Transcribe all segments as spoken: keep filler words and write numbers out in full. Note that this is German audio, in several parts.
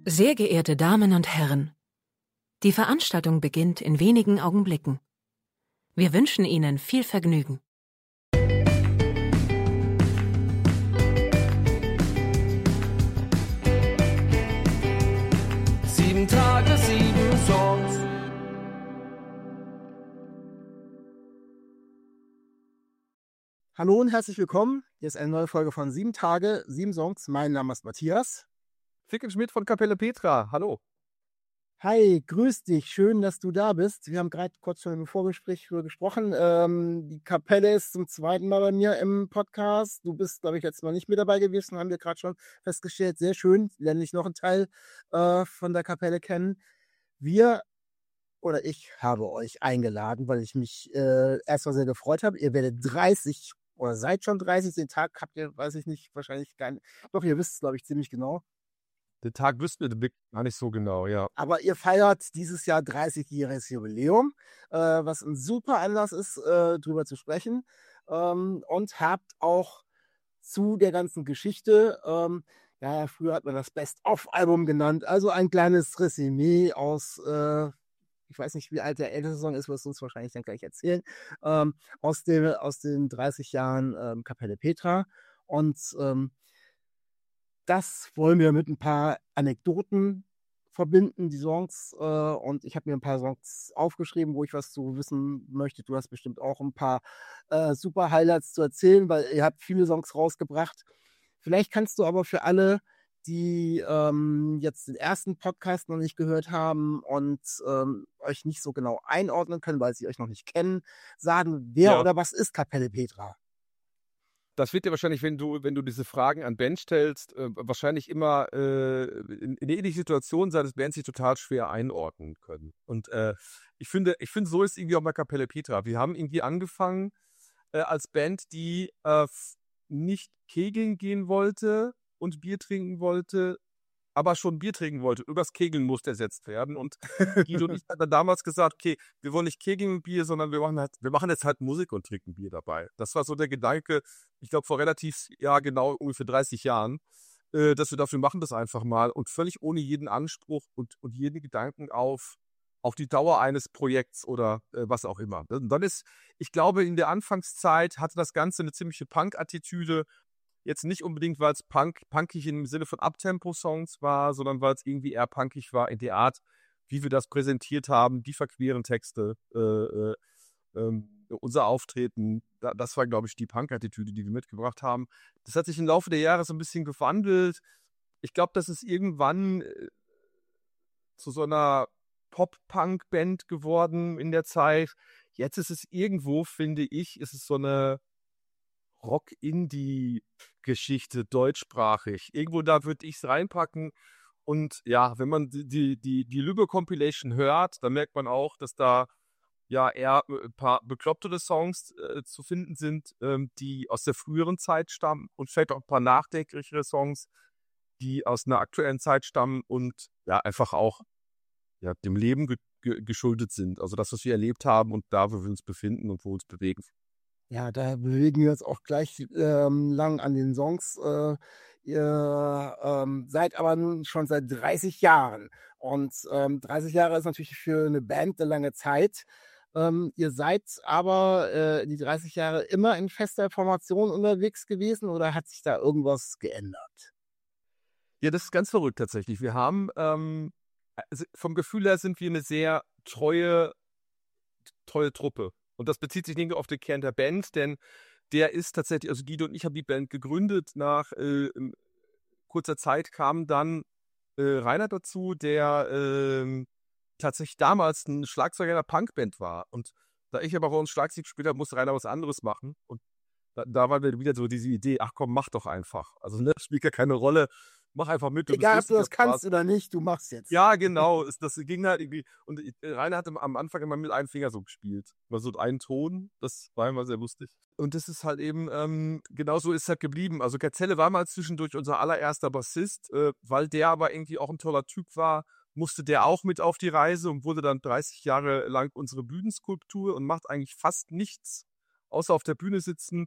Sehr geehrte Damen und Herren, die Veranstaltung beginnt in wenigen Augenblicken. Wir wünschen Ihnen viel Vergnügen. Sieben Tage, sieben Songs. Hallo und herzlich willkommen. Hier ist eine neue Folge von Sieben Tage, sieben Songs. Mein Name ist Matthias. Fickenschmidt von Kapelle Petra, hallo. Hi, grüß dich. Schön, dass du da bist. Wir haben gerade kurz schon im Vorgespräch drüber gesprochen. Ähm, die Kapelle ist zum zweiten Mal bei mir im Podcast. Du bist, glaube ich, letztes Mal nicht mit dabei gewesen, haben wir gerade schon festgestellt. Sehr schön. Lerne ich noch einen Teil äh, von der Kapelle kennen. Wir oder ich habe euch eingeladen, weil ich mich äh, erstmal sehr gefreut habe. Ihr werdet dreißig oder seid schon dreißig. Den Tag habt ihr, weiß ich nicht, wahrscheinlich gar nicht. Doch, ihr wisst es, glaube ich, ziemlich genau. Den Tag wüssten wir wirklich gar nicht so genau, ja. Aber ihr feiert dieses Jahr dreißigjähriges Jubiläum, äh, was ein super Anlass ist, äh, drüber zu sprechen. Ähm, und habt auch zu der ganzen Geschichte, ähm, ja, früher hat man das Best-of-Album genannt, also ein kleines Resümee aus, äh, ich weiß nicht, wie alt der älteste Song ist, wirst du uns wahrscheinlich dann gleich erzählen, ähm, aus, dem, aus den dreißig Jahren ähm, Kapelle Petra. Und ähm, das wollen wir mit ein paar Anekdoten verbinden, die Songs. Äh, und ich habe mir ein paar Songs aufgeschrieben, wo ich was zu wissen möchte. Du hast bestimmt auch ein paar äh, super Highlights zu erzählen, weil ihr habt viele Songs rausgebracht. Vielleicht kannst du aber für alle, die ähm, jetzt den ersten Podcast noch nicht gehört haben und ähm, euch nicht so genau einordnen können, weil sie euch noch nicht kennen, sagen, wer Ja. oder was ist Kapelle Petra? Das wird dir wahrscheinlich, wenn du, wenn du diese Fragen an Ben stellst, äh, wahrscheinlich immer äh, in, in ähnliche Situationen sein, dass Bands sich total schwer einordnen können. Und äh, ich finde, ich finde, so ist irgendwie auch bei Kapelle Petra. Wir haben irgendwie angefangen äh, als Band, die äh, f- nicht kegeln gehen wollte und Bier trinken wollte, aber schon Bier trinken wollte. Übers Kegeln musste ersetzt werden. Und Guido und ich haben dann damals gesagt, okay, wir wollen nicht kegeln mit Bier, sondern wir machen, halt, wir machen jetzt halt Musik und trinken Bier dabei. Das war so der Gedanke, ich glaube vor relativ, ja genau, ungefähr dreißig Jahren, äh, dass wir dafür machen das einfach mal und völlig ohne jeden Anspruch und, und jeden Gedanken auf, auf die Dauer eines Projekts oder äh, was auch immer. Und dann ist, ich glaube, in der Anfangszeit hatte das Ganze eine ziemliche Punk-Attitüde. Jetzt nicht unbedingt, weil es Punk, punkig im Sinne von Abtempo-Songs war, sondern weil es irgendwie eher punkig war in der Art, wie wir das präsentiert haben, die verqueren Texte, äh, äh, ähm, unser Auftreten. Da, das war, glaube ich, die Punk-Attitüde, die wir mitgebracht haben. Das hat sich im Laufe der Jahre so ein bisschen gewandelt. Ich glaube, das ist irgendwann äh, zu so einer Pop-Punk-Band geworden in der Zeit. Jetzt ist es irgendwo, finde ich, ist es so eine Rock-Indie-Geschichte, deutschsprachig. Irgendwo da würde ich es reinpacken. Und ja, wenn man die, die, die, die Lübbe-Compilation hört, dann merkt man auch, dass da ja eher ein paar beklopptere Songs äh, zu finden sind, ähm, die aus der früheren Zeit stammen und vielleicht auch ein paar nachdenklichere Songs, die aus einer aktuellen Zeit stammen und ja, einfach auch ja, dem Leben ge ge geschuldet sind. Also das, was wir erlebt haben und da, wo wir uns befinden und wo wir uns bewegen. Ja, da bewegen wir uns auch gleich ähm, lang an den Songs. Äh, ihr ähm, seid aber nun schon seit dreißig Jahren. Und ähm, dreißig Jahre ist natürlich für eine Band eine lange Zeit. Ähm, ihr seid aber äh, die dreißig Jahre immer in fester Formation unterwegs gewesen oder hat sich da irgendwas geändert? Ja, das ist ganz verrückt tatsächlich. Wir haben, ähm, also vom Gefühl her sind wir eine sehr treue, treue Truppe. Und das bezieht sich nicht nur auf den Kern der Band, denn der ist tatsächlich, also Guido und ich haben die Band gegründet. Nach äh, ähm, kurzer Zeit kam dann äh, Rainer dazu, der ähm, tatsächlich damals ein Schlagzeuger einer Punkband war. Und da ich aber bei uns Schlagzeug gespielt habe, musste Rainer was anderes machen. Und da, da war wieder so diese Idee, ach komm, mach doch einfach. Also ne, spielt ja keine Rolle. Mach einfach mit. Egal, ob du das kannst Spaß. oder nicht, du machst jetzt. Ja, genau. Es- Das ging halt irgendwie. Und ich- Rainer hat am Anfang immer mit einem Finger so gespielt. Immer so einen Ton. Das war immer sehr lustig. Und das ist halt eben, ähm, genau so ist es halt geblieben. Also Gazelle war mal zwischendurch unser allererster Bassist, äh, weil der aber irgendwie auch ein toller Typ war, musste der auch mit auf die Reise und wurde dann dreißig Jahre lang unsere Bühnenskulptur und macht eigentlich fast nichts, außer auf der Bühne sitzen.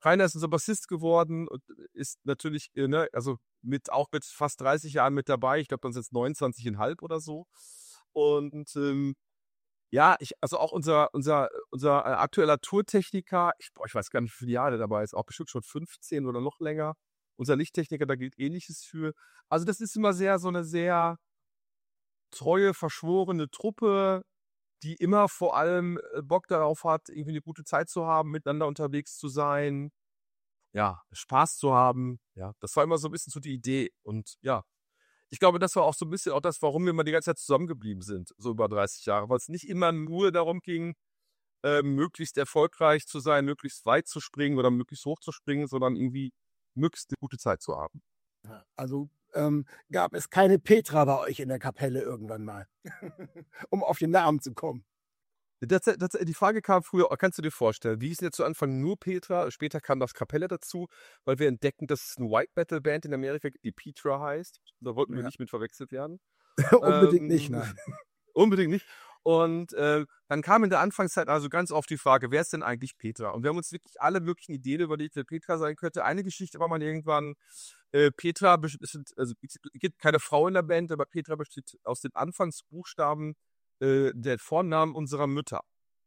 Rainer ist unser Bassist geworden und ist natürlich, äh, ne, also mit auch mit fast dreißig Jahren mit dabei. Ich glaube, dann sind es neunundzwanzig Komma fünf oder so. Und ähm, ja, ich, also auch unser, unser, unser äh, aktueller Tourtechniker, ich, boah, ich weiß gar nicht, wie viele Jahre der dabei ist, auch bestimmt schon fünfzehn oder noch länger. Unser Lichttechniker, da gilt Ähnliches für. Also das ist immer sehr so eine sehr treue, verschworene Truppe, die immer vor allem äh, Bock darauf hat, irgendwie eine gute Zeit zu haben, miteinander unterwegs zu sein, ja, Spaß zu haben. Ja, das war immer so ein bisschen so die Idee. Und ja, ich glaube, das war auch so ein bisschen auch das, warum wir immer die ganze Zeit zusammengeblieben sind, so über dreißig Jahre, weil es nicht immer nur darum ging, äh, möglichst erfolgreich zu sein, möglichst weit zu springen oder möglichst hoch zu springen, sondern irgendwie möglichst eine gute Zeit zu haben. Also ähm, gab es keine Petra bei euch in der Kapelle irgendwann mal, um auf den Namen zu kommen. Das, das, die Frage kam früher, kannst du dir vorstellen, wie ist denn zu Anfang nur Petra, später kam das Kapelle dazu, weil wir entdeckten, dass es eine White Metal Band in Amerika gibt, die Petra heißt. Da wollten wir Ja. nicht mit verwechselt werden. Unbedingt ähm, nicht, nein. Unbedingt nicht. Und äh, dann kam in der Anfangszeit also ganz oft die Frage, wer ist denn eigentlich Petra? Und wir haben uns wirklich alle möglichen Ideen überlegt, wer Petra sein könnte. Eine Geschichte war mal irgendwann, äh, Petra, besteht, also es gibt keine Frau in der Band, aber Petra besteht aus den Anfangsbuchstaben äh, der Vornamen unserer Mütter.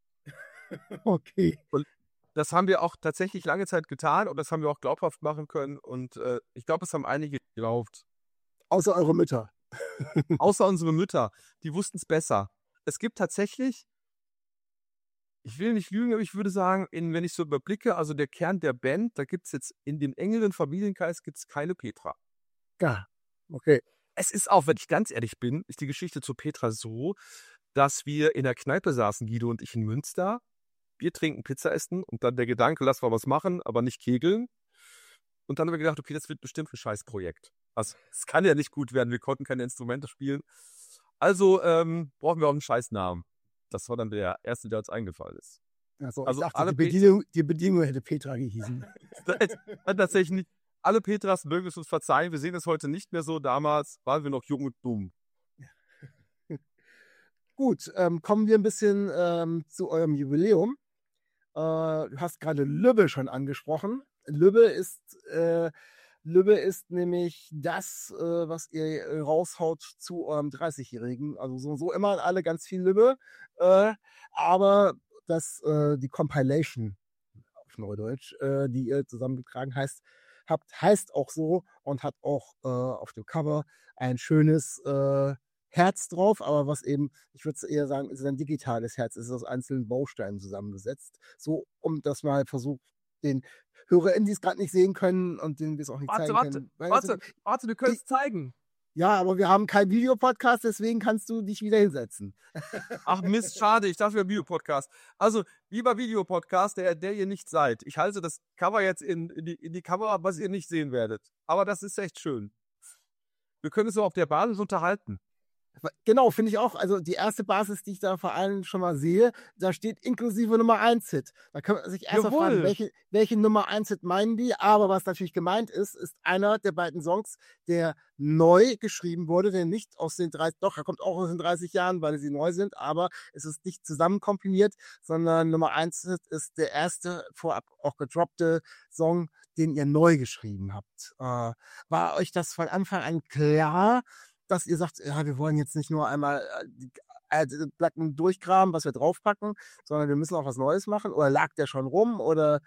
Okay. Und das haben wir auch tatsächlich lange Zeit getan und das haben wir auch glaubhaft machen können. Und äh, ich glaube, es haben einige geglaubt. Außer eure Mütter. Außer unsere Mütter. Die wussten es besser. Es gibt tatsächlich, ich will nicht lügen, aber ich würde sagen, in, wenn ich so überblicke, also der Kern der Band, da gibt es jetzt in dem engeren Familienkreis gibt's keine Petra. Ja, okay. Es ist auch, wenn ich ganz ehrlich bin, ist die Geschichte zu Petra so, dass wir in der Kneipe saßen, Guido und ich in Münster, Bier trinken, Pizza essen und dann der Gedanke, lass mal was machen, aber nicht kegeln. Und dann haben wir gedacht, okay, das wird bestimmt ein Scheißprojekt. Also es kann ja nicht gut werden, wir konnten keine Instrumente spielen. Also ähm, brauchen wir auch einen Scheißnamen. Das war dann der erste, der uns eingefallen ist. Also, Also ich dachte, alle die Bedienung, die Bedienung hätte Petra gehießen. Tatsächlich nicht. Alle Petras mögen es uns verzeihen. Wir sehen es heute nicht mehr so. Damals waren wir noch jung und dumm. Gut, ähm, kommen wir ein bisschen ähm, zu eurem Jubiläum. Äh, du hast gerade Lübbe schon angesprochen. Lübbe ist, äh, Lübbe ist nämlich das, äh, was ihr raushaut zu eurem dreißigjährigen. Also so, so immer alle ganz viel Lübbe. Äh, aber das, äh, die Compilation auf Neudeutsch, äh, die ihr zusammengetragen heißt, habt, heißt auch so und hat auch äh, auf dem Cover ein schönes äh, Herz drauf, aber was eben, ich würde eher sagen, ist ein digitales Herz, es ist aus einzelnen Bausteinen zusammengesetzt. So, um das mal versucht, den HörerInnen, die es gerade nicht sehen können und denen wir es auch nicht Warte, zeigen warte, können. Weil warte, das- warte, wir können es zeigen. Ja, aber wir haben keinen Videopodcast, deswegen kannst du dich wieder hinsetzen. Ach Mist, schade, ich dachte, wir haben Videopodcast. Also, lieber Videopodcast, der, der ihr nicht seid. Ich halte das Cover jetzt in, in, die, in die Kamera, was ihr nicht sehen werdet. Aber das ist echt schön. Wir können uns so auf der Basis unterhalten. Genau, finde ich auch. Also die erste Basis, die ich da vor allem schon mal sehe, da steht inklusive Nummer eins Hit. Da kann man sich erst mal fragen, Jawohl. welche, welche Nummer eins Hit meinen die? Aber was natürlich gemeint ist, ist einer der beiden Songs, der neu geschrieben wurde, der nicht aus den dreißig, doch, er kommt auch aus den dreißig Jahren, weil sie neu sind, aber es ist nicht zusammenkompiliert, sondern Nummer eins Hit ist der erste vorab auch gedroppte Song, den ihr neu geschrieben habt. Äh, war euch das von Anfang an klar, dass ihr sagt, ja, wir wollen jetzt nicht nur einmal äh, die äh, die Platten durchgraben, was wir draufpacken, sondern wir müssen auch was Neues machen? Oder lag der schon rum? Oder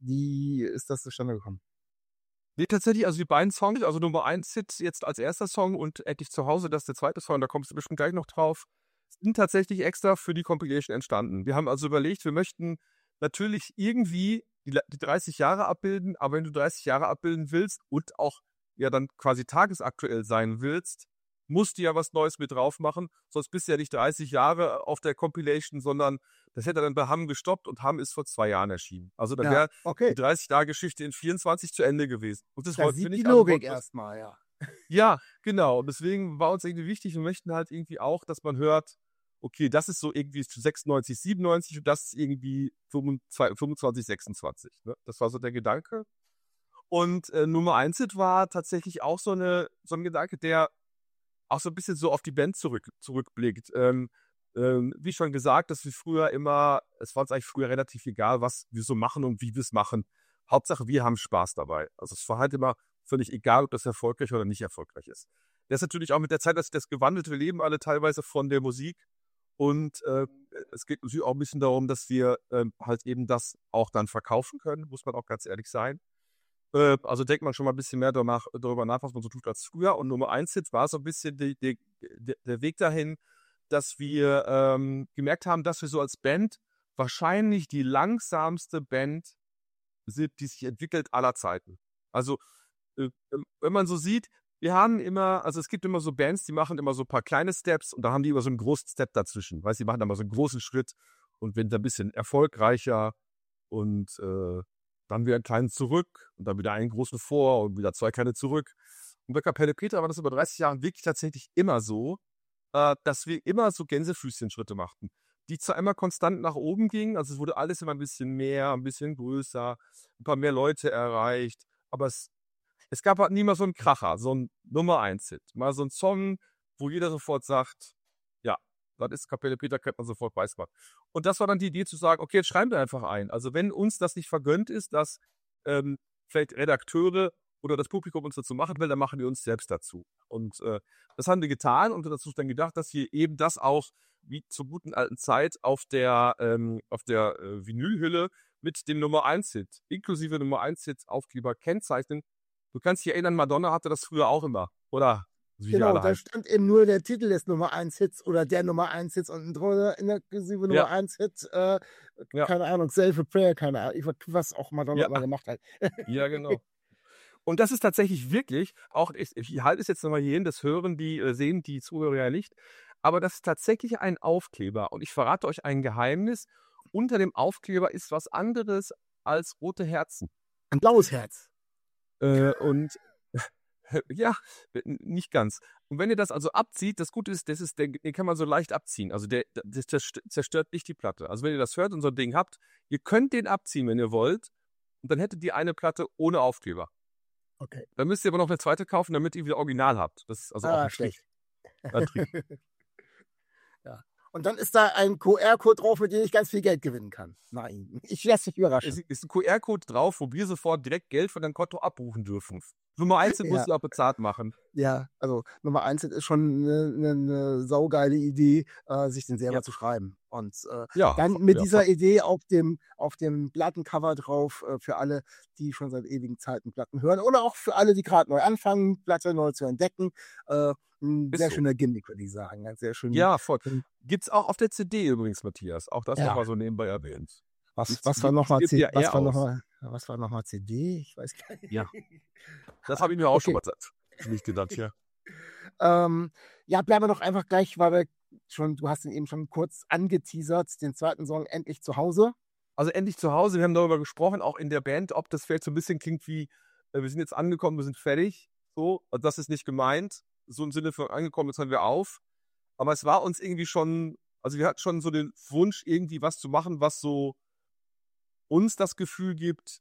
wie ist das zustande gekommen? Nee, tatsächlich, also die beiden Songs, also Nummer eins Hit jetzt als erster Song und Endlich zu Hause, das ist der zweite Song, da kommst du bestimmt gleich noch drauf, sind tatsächlich extra für die Compilation entstanden. Wir haben also überlegt, wir möchten natürlich irgendwie die, die dreißig Jahre abbilden, aber wenn du dreißig Jahre abbilden willst und auch ja dann quasi tagesaktuell sein willst, musst du ja was Neues mit drauf machen, sonst bist du ja nicht dreißig Jahre auf der Compilation, sondern das hätte dann bei Hamm gestoppt und Hamm ist vor zwei Jahren erschienen. Also dann Ja, wäre okay. die dreißig-Jahre-Geschichte in vierundzwanzig zu Ende gewesen. Und das Da wollten wir sieht nicht. die also Logik wollten wir- erstmal, ja. Ja, genau. Und deswegen war uns irgendwie wichtig, wir möchten halt irgendwie auch, dass man hört, okay, das ist so irgendwie sechsundneunzig, siebenundneunzig und das ist irgendwie fünfundzwanzig, sechsundzwanzig. Ne? Das war so der Gedanke. Und äh, Nummer eins Hit war tatsächlich auch so, eine, so ein Gedanke, der auch so ein bisschen so auf die Band zurück, zurückblickt. Ähm, ähm, wie schon gesagt, dass wir früher immer, es war uns eigentlich früher relativ egal, was wir so machen und wie wir es machen. Hauptsache, wir haben Spaß dabei. Also es war halt immer völlig egal, ob das erfolgreich oder nicht erfolgreich ist. Das ist natürlich auch mit der Zeit, dass das gewandelt, wir leben alle teilweise von der Musik. Und äh, es geht natürlich auch ein bisschen darum, dass wir äh, halt eben das auch dann verkaufen können, muss man auch ganz ehrlich sein. Äh, also denkt man schon mal ein bisschen mehr darüber nach, darüber nach, was man so tut als früher. Und Nummer eins Hits war so ein bisschen die, die, die, der Weg dahin, dass wir ähm, gemerkt haben, dass wir so als Band wahrscheinlich die langsamste Band sind, die sich entwickelt aller Zeiten. Also äh, wenn man so sieht, wir haben immer, also es gibt immer so Bands, die machen immer so ein paar kleine Steps und da haben die immer so einen großen Step dazwischen. Weißt du, die machen dann mal so einen großen Schritt und werden dann ein bisschen erfolgreicher und äh, dann wieder einen kleinen zurück und dann wieder einen großen vor und wieder zwei kleine zurück. Und bei Kapelle Petra war das über dreißig Jahre wirklich tatsächlich immer so, äh, dass wir immer so Gänsefüßchen-Schritte machten, die zwar immer konstant nach oben gingen, also es wurde alles immer ein bisschen mehr, ein bisschen größer, ein paar mehr Leute erreicht, aber es Es gab halt nie mal so einen Kracher, so ein Nummer eins Hit. Mal so ein Song, wo jeder sofort sagt, ja, das ist Kapelle Petra, kennt man sofort, weiß man. Und das war dann die Idee zu sagen, okay, jetzt schreiben wir einfach ein. Also wenn uns das nicht vergönnt ist, dass ähm, vielleicht Redakteure oder das Publikum uns dazu machen will, dann machen wir uns selbst dazu. Und äh, das haben wir getan und dazu dann gedacht, dass wir eben das auch wie zur guten alten Zeit auf der, ähm, auf der äh, Vinylhülle mit dem Nummer eins Hit, inklusive Nummer eins Hit Aufkleber kennzeichnen. Du kannst dich erinnern, Madonna hatte das früher auch immer, oder? Wie Genau, alle da heißen. stand eben nur der Titel des Nummer eins Hits oder der Nummer eins Hits und drunter inklusive Nummer Ja. eins Hit, äh, Ja. keine Ahnung, Save a Prayer, keine Ahnung, ich weiß, was auch Madonna Ja. immer gemacht hat. Ja, genau. Und das ist tatsächlich wirklich, auch ich, ich halte es jetzt nochmal hier hin, das hören die, äh, sehen die Zuhörer ja nicht, aber das ist tatsächlich ein Aufkleber. Und ich verrate euch ein Geheimnis, unter dem Aufkleber ist was anderes als rote Herzen. Ein blaues Herz. Äh, und ja, nicht ganz. Und wenn ihr das also abzieht, das Gute ist, das ist der, den kann man so leicht abziehen. Also der, das zerstört nicht die Platte. Also wenn ihr das hört und so ein Ding habt, ihr könnt den abziehen, wenn ihr wollt. Und dann hättet ihr eine Platte ohne Aufkleber. Okay. Dann müsst ihr aber noch eine zweite kaufen, damit ihr wieder Original habt. Das ist also auch Ah, ein Trick. schlecht. Ein Trick. Ja. Und dann ist da ein Q R-Code drauf, mit dem ich ganz viel Geld gewinnen kann. Nein, ich lasse mich Es überraschen. ist ein Q R-Code drauf, wo wir sofort direkt Geld von deinem Konto abbuchen dürfen. Nummer eins Ja. musst du auch bezahlt machen. Ja, also Nummer eins ist schon eine, eine, eine saugeile Idee, äh, sich den selber Ja. zu schreiben. Und äh, Ja, dann mit ja, dieser Idee auf dem, auf dem Plattencover drauf, äh, für alle, die schon seit ewigen Zeiten Platten hören oder auch für alle, die gerade neu anfangen, Platte neu zu entdecken. Äh, ein Ist sehr so. schöner Gimmick, würde ich sagen. Ein sehr schön. Ja, voll. Ähm, Gibt's auch auf der C D übrigens, Matthias. Auch das Ja. nochmal so nebenbei erwähnt. Was, Gibt's- was war gibt's- nochmal gibt C D? ja Was eher war aus. nochmal was war noch mal C D? Ich weiß gar nicht. Ja. Das habe ich mir auch schon Okay. mal nicht gedacht, ja. Ähm, ja, bleiben wir doch einfach gleich, weil wir schon, du hast ihn eben schon kurz angeteasert, den zweiten Song Endlich zu Hause. Also endlich zu Hause, wir haben darüber gesprochen, auch in der Band, ob das vielleicht so ein bisschen klingt wie, äh, wir sind jetzt angekommen, wir sind fertig. So, also das ist nicht gemeint. So im Sinne von angekommen, jetzt hören wir auf. Aber es war uns irgendwie schon, also wir hatten schon so den Wunsch, irgendwie was zu machen, was so uns das Gefühl gibt,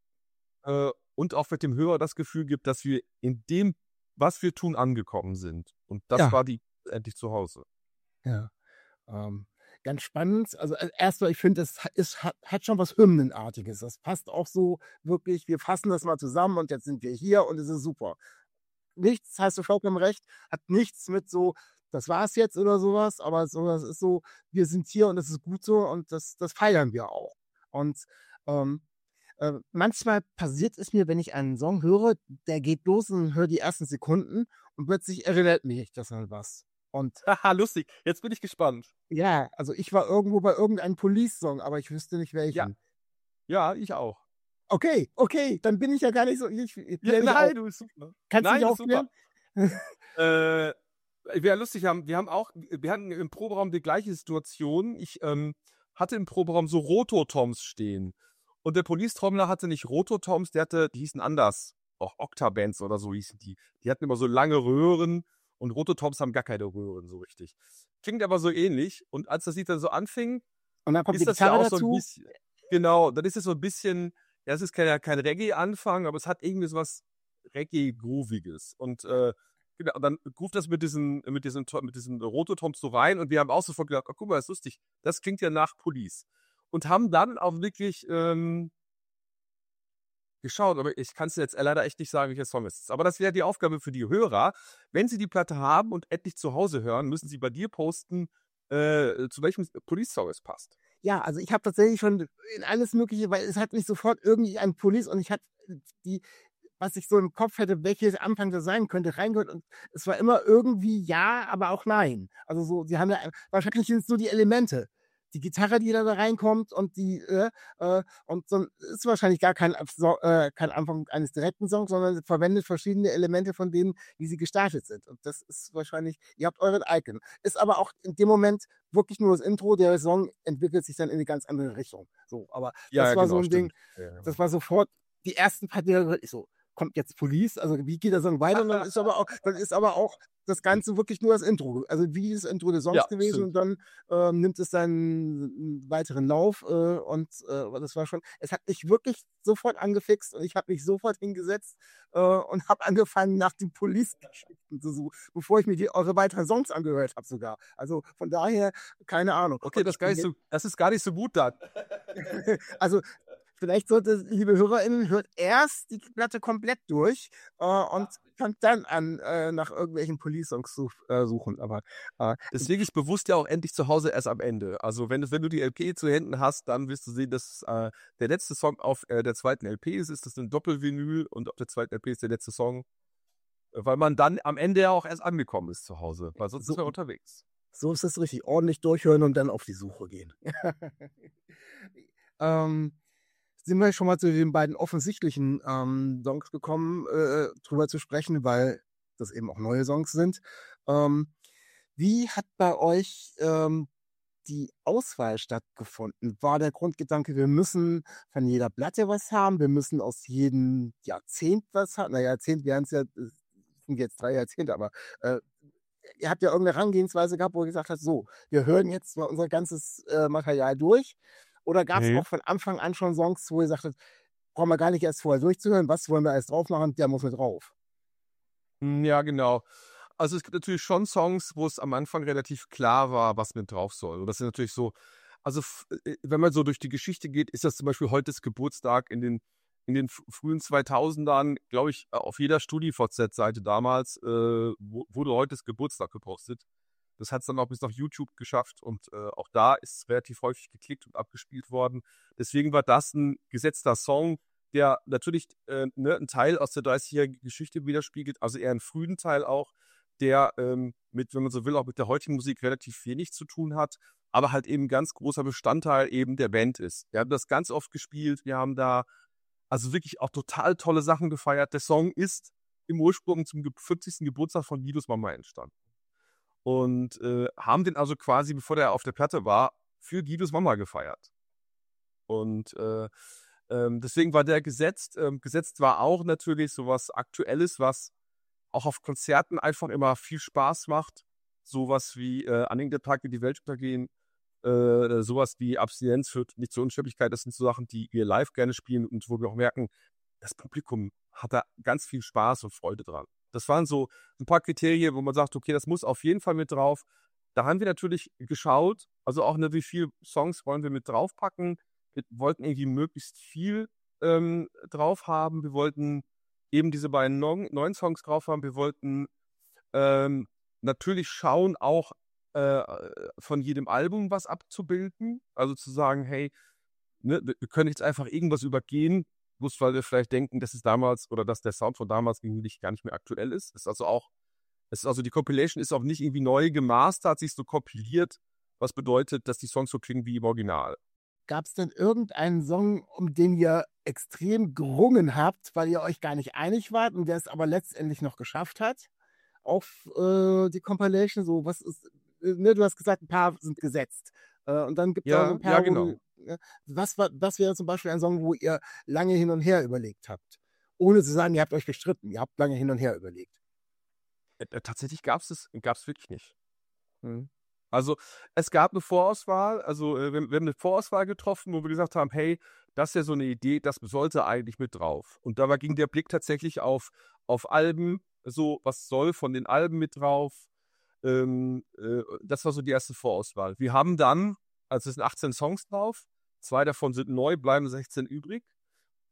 äh, und auch mit dem Hörer das Gefühl gibt, dass wir in dem, was wir tun, angekommen sind. Und das Ja. war die endlich zu Hause. Ja. Ähm, ganz spannend. Also äh, erstmal, ich finde, es hat, es hat, hat schon was Hymnenartiges. Das passt auch so wirklich, wir fassen das mal zusammen und jetzt sind wir hier und es ist super. Nichts, hast du vollkommen recht, hat nichts mit so, das war's jetzt oder sowas, aber so, das ist so, wir sind hier und es ist gut so und das, das feiern wir auch. Und ähm, äh, manchmal passiert es mir, wenn ich einen Song höre, der geht los und höre die ersten Sekunden und plötzlich erinnert mich das an was. Und Haha, lustig. Jetzt bin ich gespannt. ja, also ich war irgendwo bei irgendeinem Police-Song, aber ich wüsste nicht welchen. Ja, ich auch. Okay, okay, dann bin ich ja gar nicht so. Ich, ich, Ja, klär mich nein, auf. du bist super. Kannst du nein, mich ist super. aufklären? Äh, wäre lustig, wir haben, wir haben auch, wir hatten im Proberaum die gleiche Situation. Ich ähm, hatte im Proberaum so Rototoms stehen. Und der Police-Trommler hatte nicht Rototoms, der hatte, die hießen anders. Auch Octabands oder so hießen die. Die hatten immer so lange Röhren und Rototoms haben gar keine Röhren so richtig. Klingt aber so ähnlich. Und als das Lied dann so anfing, Und dann kommt die ist das ja Gitarre auch so ein dazu. bisschen, genau, dann ist es so ein bisschen, ja, es ist kein, kein Reggae-Anfang, aber es hat irgendwie so was Reggae-Grooviges. Und äh, genau, dann ruft das mit diesen, mit diesen, mit diesen Rototoms so rein und wir haben auch sofort gedacht, oh, guck mal, das ist lustig, das klingt ja nach Police. Und haben dann auch wirklich ähm, geschaut, aber ich kann es jetzt leider echt nicht sagen, welcher Song es ist. Aber das wäre die Aufgabe für die Hörer. Wenn sie die Platte haben und endlich zu Hause hören, müssen sie bei dir posten, äh, zu welchem Police-Song es passt. Ja, also ich habe tatsächlich schon in alles Mögliche, weil es hat mich sofort irgendwie ein Police und ich hatte die, was ich so im Kopf hätte, welches Anfang das sein könnte, reingehört und es war immer irgendwie ja, aber auch nein. Also so, sie haben ja, wahrscheinlich sind es so die Elemente. Die Gitarre, die da, da reinkommt und die, äh, äh, und so ist wahrscheinlich gar kein, so, äh, kein Anfang eines direkten Songs, sondern verwendet verschiedene Elemente von denen, wie sie gestartet sind. Und das ist wahrscheinlich, ihr habt euren Icon. Ist aber auch in dem Moment wirklich nur das Intro, der Song entwickelt sich dann in eine ganz andere Richtung. So, aber Ja, das ja, war genau, so ein Ding, stimmt. Ja, ja. das war sofort die ersten paar Dinge, ich so, kommt jetzt Police, also wie geht der Song weiter? Und dann ist aber auch, dann ist aber auch das Ganze wirklich nur das Intro, also wie das Intro des Songs Ja, gewesen stimmt. und dann ähm, nimmt es seinen weiteren Lauf äh, und äh, das war schon, es hat mich wirklich sofort angefixt und ich habe mich sofort hingesetzt äh, und habe angefangen nach den Police-Geschichten zu suchen, bevor ich mir die, eure weiteren Songs angehört habe sogar. Also von daher, keine Ahnung. Okay, Und das, ich gar bin nicht so, das ist gar nicht so gut dann. also vielleicht sollte, liebe HörerInnen, hört erst die Platte komplett durch äh, und fangt dann an, äh, nach irgendwelchen Police-Songs zu äh, suchen. Aber äh, Deswegen ist bewusst ja auch endlich zu Hause erst am Ende. Also wenn, wenn du die L P zu Händen hast, dann wirst du sehen, dass äh, der letzte Song auf äh, der zweiten L P ist. Ist das ein Doppelvinyl und auf der zweiten L P ist der letzte Song. Äh, Weil man dann am Ende ja auch erst angekommen ist zu Hause. Weil sonst So- ist man unterwegs. so ist es richtig. Ordentlich durchhören und dann auf die Suche gehen. ähm, sind wir schon mal zu den beiden offensichtlichen ähm, Songs gekommen, äh, drüber zu sprechen, weil das eben auch neue Songs sind. Ähm, wie hat bei euch ähm, die Auswahl stattgefunden? War der Grundgedanke, wir müssen von jeder Platte was haben, wir müssen aus jedem Jahrzehnt was haben? Na, Jahrzehnt wären es ja, es sind jetzt drei Jahrzehnte, aber äh, ihr habt ja irgendeine Herangehensweise gehabt, wo ihr gesagt habt, so, wir hören jetzt mal unser ganzes äh, Material durch. Oder gab es Mhm. auch von Anfang an schon Songs, wo ihr sagtet, brauchen wir gar nicht erst vorher durchzuhören, was wollen wir erst drauf machen, der muss mit drauf. Mm, Ja, genau. Also es gibt natürlich schon Songs, wo es am Anfang relativ klar war, was mit drauf soll. Und das ist natürlich so, also f- äh, wenn man so durch die Geschichte geht, ist das zum Beispiel Heute ist Geburtstag in den, in den f- frühen zweitausendern, glaube ich, auf jeder StudiVZ-Seite damals äh, wo- wurde Heute ist Geburtstag gepostet. Das hat es dann auch bis nach YouTube geschafft und äh, auch da ist es relativ häufig geklickt und abgespielt worden. Deswegen war das ein gesetzter Song, der natürlich äh, ne, einen Teil aus der dreißigjährigen Geschichte widerspiegelt, also eher einen frühen Teil auch, der ähm, mit, wenn man so will, auch mit der heutigen Musik relativ wenig zu tun hat, aber halt eben ein ganz großer Bestandteil eben der Band ist. Wir haben das ganz oft gespielt, wir haben da also wirklich auch total tolle Sachen gefeiert. Der Song ist im Ursprung zum ge- fünfzigsten Geburtstag von Guidos Mama entstanden. Und äh, haben den also quasi, bevor der auf der Platte war, für Guidos Mama gefeiert. Und äh, ähm, deswegen war der gesetzt. Ähm, gesetzt war auch natürlich sowas Aktuelles, was auch auf Konzerten einfach immer viel Spaß macht. Sowas wie äh, Anhänger der Tag in die Welt untergehen, äh, sowas wie Abstinenz führt nicht zur Unsterblichkeit. Das sind so Sachen, die wir live gerne spielen und wo wir auch merken, das Publikum hat da ganz viel Spaß und Freude dran. Das waren so ein paar Kriterien, wo man sagt, okay, das muss auf jeden Fall mit drauf. Da haben wir natürlich geschaut, also auch, ne, wie viele Songs wollen wir mit draufpacken. Wir wollten irgendwie möglichst viel ähm, drauf haben. Wir wollten eben diese beiden neuen, neuen Songs drauf haben. Wir wollten ähm, natürlich schauen, auch äh, von jedem Album was abzubilden. Also zu sagen, hey, ne, wir wir können jetzt einfach irgendwas übergehen, bloß weil wir vielleicht denken, dass es damals oder dass der Sound von damals irgendwie gar nicht mehr aktuell ist. Ist also auch, es ist also die Compilation ist auch nicht irgendwie neu gemastert, sie ist so kompiliert, was bedeutet, dass die Songs so klingen wie im Original. Gab es denn irgendeinen Song, um den ihr extrem gerungen habt, weil ihr euch gar nicht einig wart und der es aber letztendlich noch geschafft hat? Auf äh, die Compilation, so was ist, äh, ne, du hast gesagt, ein paar sind gesetzt. Äh, und dann gibt es Ja, auch so ein paar, ja, wo genau. du, äh, was, war, was wäre zum Beispiel ein Song, wo ihr lange hin und her überlegt habt? Ohne zu sagen, ihr habt euch gestritten, ihr habt lange hin und her überlegt. Äh, äh, tatsächlich gab es das gab's wirklich nicht. Hm. Also es gab eine Vorauswahl, also äh, wir, wir haben eine Vorauswahl getroffen, wo wir gesagt haben, hey, das ist ja so eine Idee, das sollte eigentlich mit drauf. Und dabei ging der Blick tatsächlich auf, auf Alben, so was soll von den Alben mit drauf. Ähm, äh, das war so die erste Vorauswahl. Wir haben dann, also es sind achtzehn Songs drauf, zwei davon sind neu, bleiben sechzehn übrig.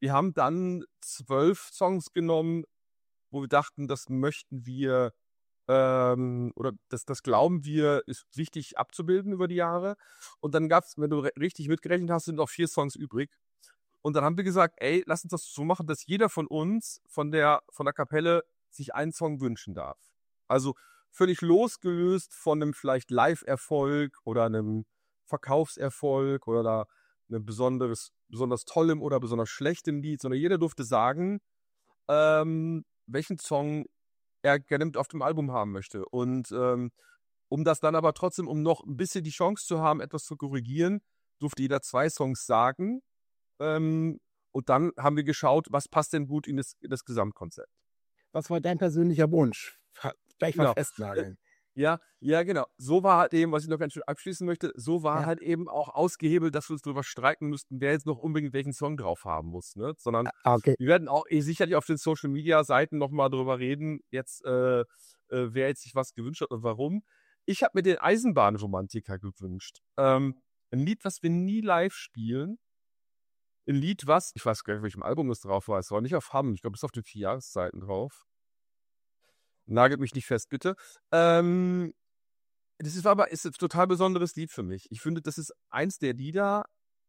wir haben dann zwölf Songs genommen, wo wir dachten, das möchten wir ähm, oder das, das glauben wir, ist wichtig abzubilden über die Jahre. Und dann gab es, wenn du re- richtig mitgerechnet hast, sind noch vier Songs übrig. Und dann haben wir gesagt, ey, lass uns das so machen, dass jeder von uns von der, von der Kapelle sich einen Song wünschen darf. Also völlig losgelöst von einem vielleicht Live-Erfolg oder einem Verkaufserfolg oder einem besonderes, besonders tollem oder besonders schlechtem Lied, sondern jeder durfte sagen, ähm, welchen Song er gerne mit auf dem Album haben möchte. Und ähm, um das dann aber trotzdem, um noch ein bisschen die Chance zu haben, etwas zu korrigieren, durfte jeder zwei Songs sagen. Ähm, und dann haben wir geschaut, was passt denn gut in das, in das Gesamtkonzept. Was war dein persönlicher Wunsch? Fa- Gleich mal Genau. festnageln. Ja, ja, genau. So war halt eben, was ich noch ganz schön abschließen möchte, so war Ja. halt eben auch ausgehebelt, dass wir uns darüber streiten müssten, wer jetzt noch unbedingt welchen Song drauf haben muss, ne? Sondern Ah, okay. wir werden auch eh sicherlich auf den Social-Media-Seiten nochmal drüber reden, jetzt, äh, äh, wer jetzt sich was gewünscht hat und warum. Ich habe mir den Eisenbahnromantiker gewünscht. Ähm, ein Lied, was wir nie live spielen. Ein Lied, was, ich weiß gar nicht, auf welchem Album das drauf war, es war nicht auf Hamm, ich glaube, es ist auf den vier Jahreszeiten drauf. Nagelt mich nicht fest, bitte. Ähm, das ist aber ist ein total besonderes Lied für mich. Ich finde, das ist eins der Lieder,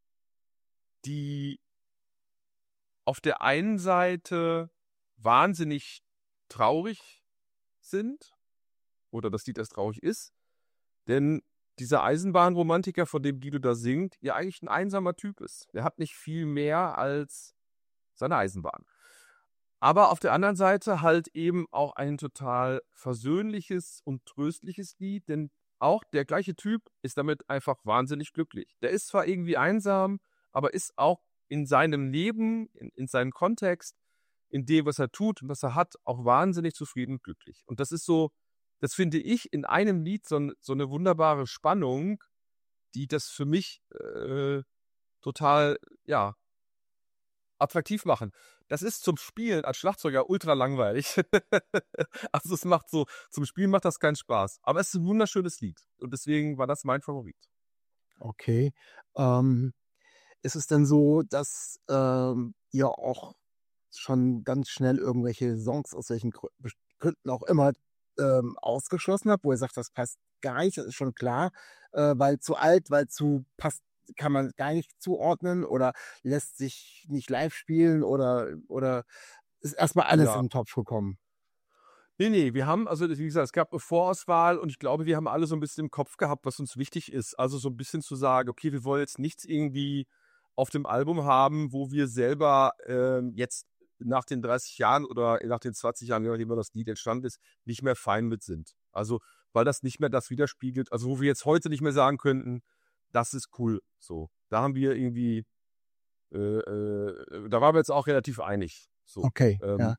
die auf der einen Seite wahnsinnig traurig sind oder das Lied erst traurig ist, denn dieser Eisenbahnromantiker, von dem Guido da singt, ja eigentlich ein einsamer Typ ist. Der hat nicht viel mehr als seine Eisenbahn. Aber auf der anderen Seite halt eben auch ein total versöhnliches und tröstliches Lied, denn auch der gleiche Typ ist damit einfach wahnsinnig glücklich. Der ist zwar irgendwie einsam, aber ist auch in seinem Leben, in, in seinem Kontext, in dem, was er tut und was er hat, auch wahnsinnig zufrieden und glücklich. Und das ist so, das finde ich in einem Lied so, so eine wunderbare Spannung, die das für mich äh, total, ja, attraktiv machen. Das ist zum Spielen als Schlagzeuger ultra langweilig. Also es macht so, zum Spielen macht das keinen Spaß. Aber es ist ein wunderschönes Lied. Und deswegen war das mein Favorit. Okay. Ähm, ist es denn so, dass ähm, ihr auch schon ganz schnell irgendwelche Songs aus welchen Grü- best- Gründen auch immer ähm, ausgeschlossen habt, wo ihr sagt, das passt gar nicht, das ist schon klar, äh, weil zu alt, weil zu passt, kann man gar nicht zuordnen oder lässt sich nicht live spielen oder, oder ist erstmal alles Ja. in den Topf gekommen? Nee, nee, wir haben, also wie gesagt, es gab eine Vorauswahl und ich glaube, wir haben alle so ein bisschen im Kopf gehabt, was uns wichtig ist. Also so ein bisschen zu sagen, okay, wir wollen jetzt nichts irgendwie auf dem Album haben, wo wir selber ähm, jetzt nach den dreißig Jahren oder nach den zwanzig Jahren, je nachdem, wann das Lied entstanden ist, nicht mehr fein mit sind. Also, weil das nicht mehr das widerspiegelt, also wo wir jetzt heute nicht mehr sagen könnten, das ist cool. So, da haben wir irgendwie, äh, äh, da waren wir jetzt auch relativ einig. So, Okay, ähm, ja.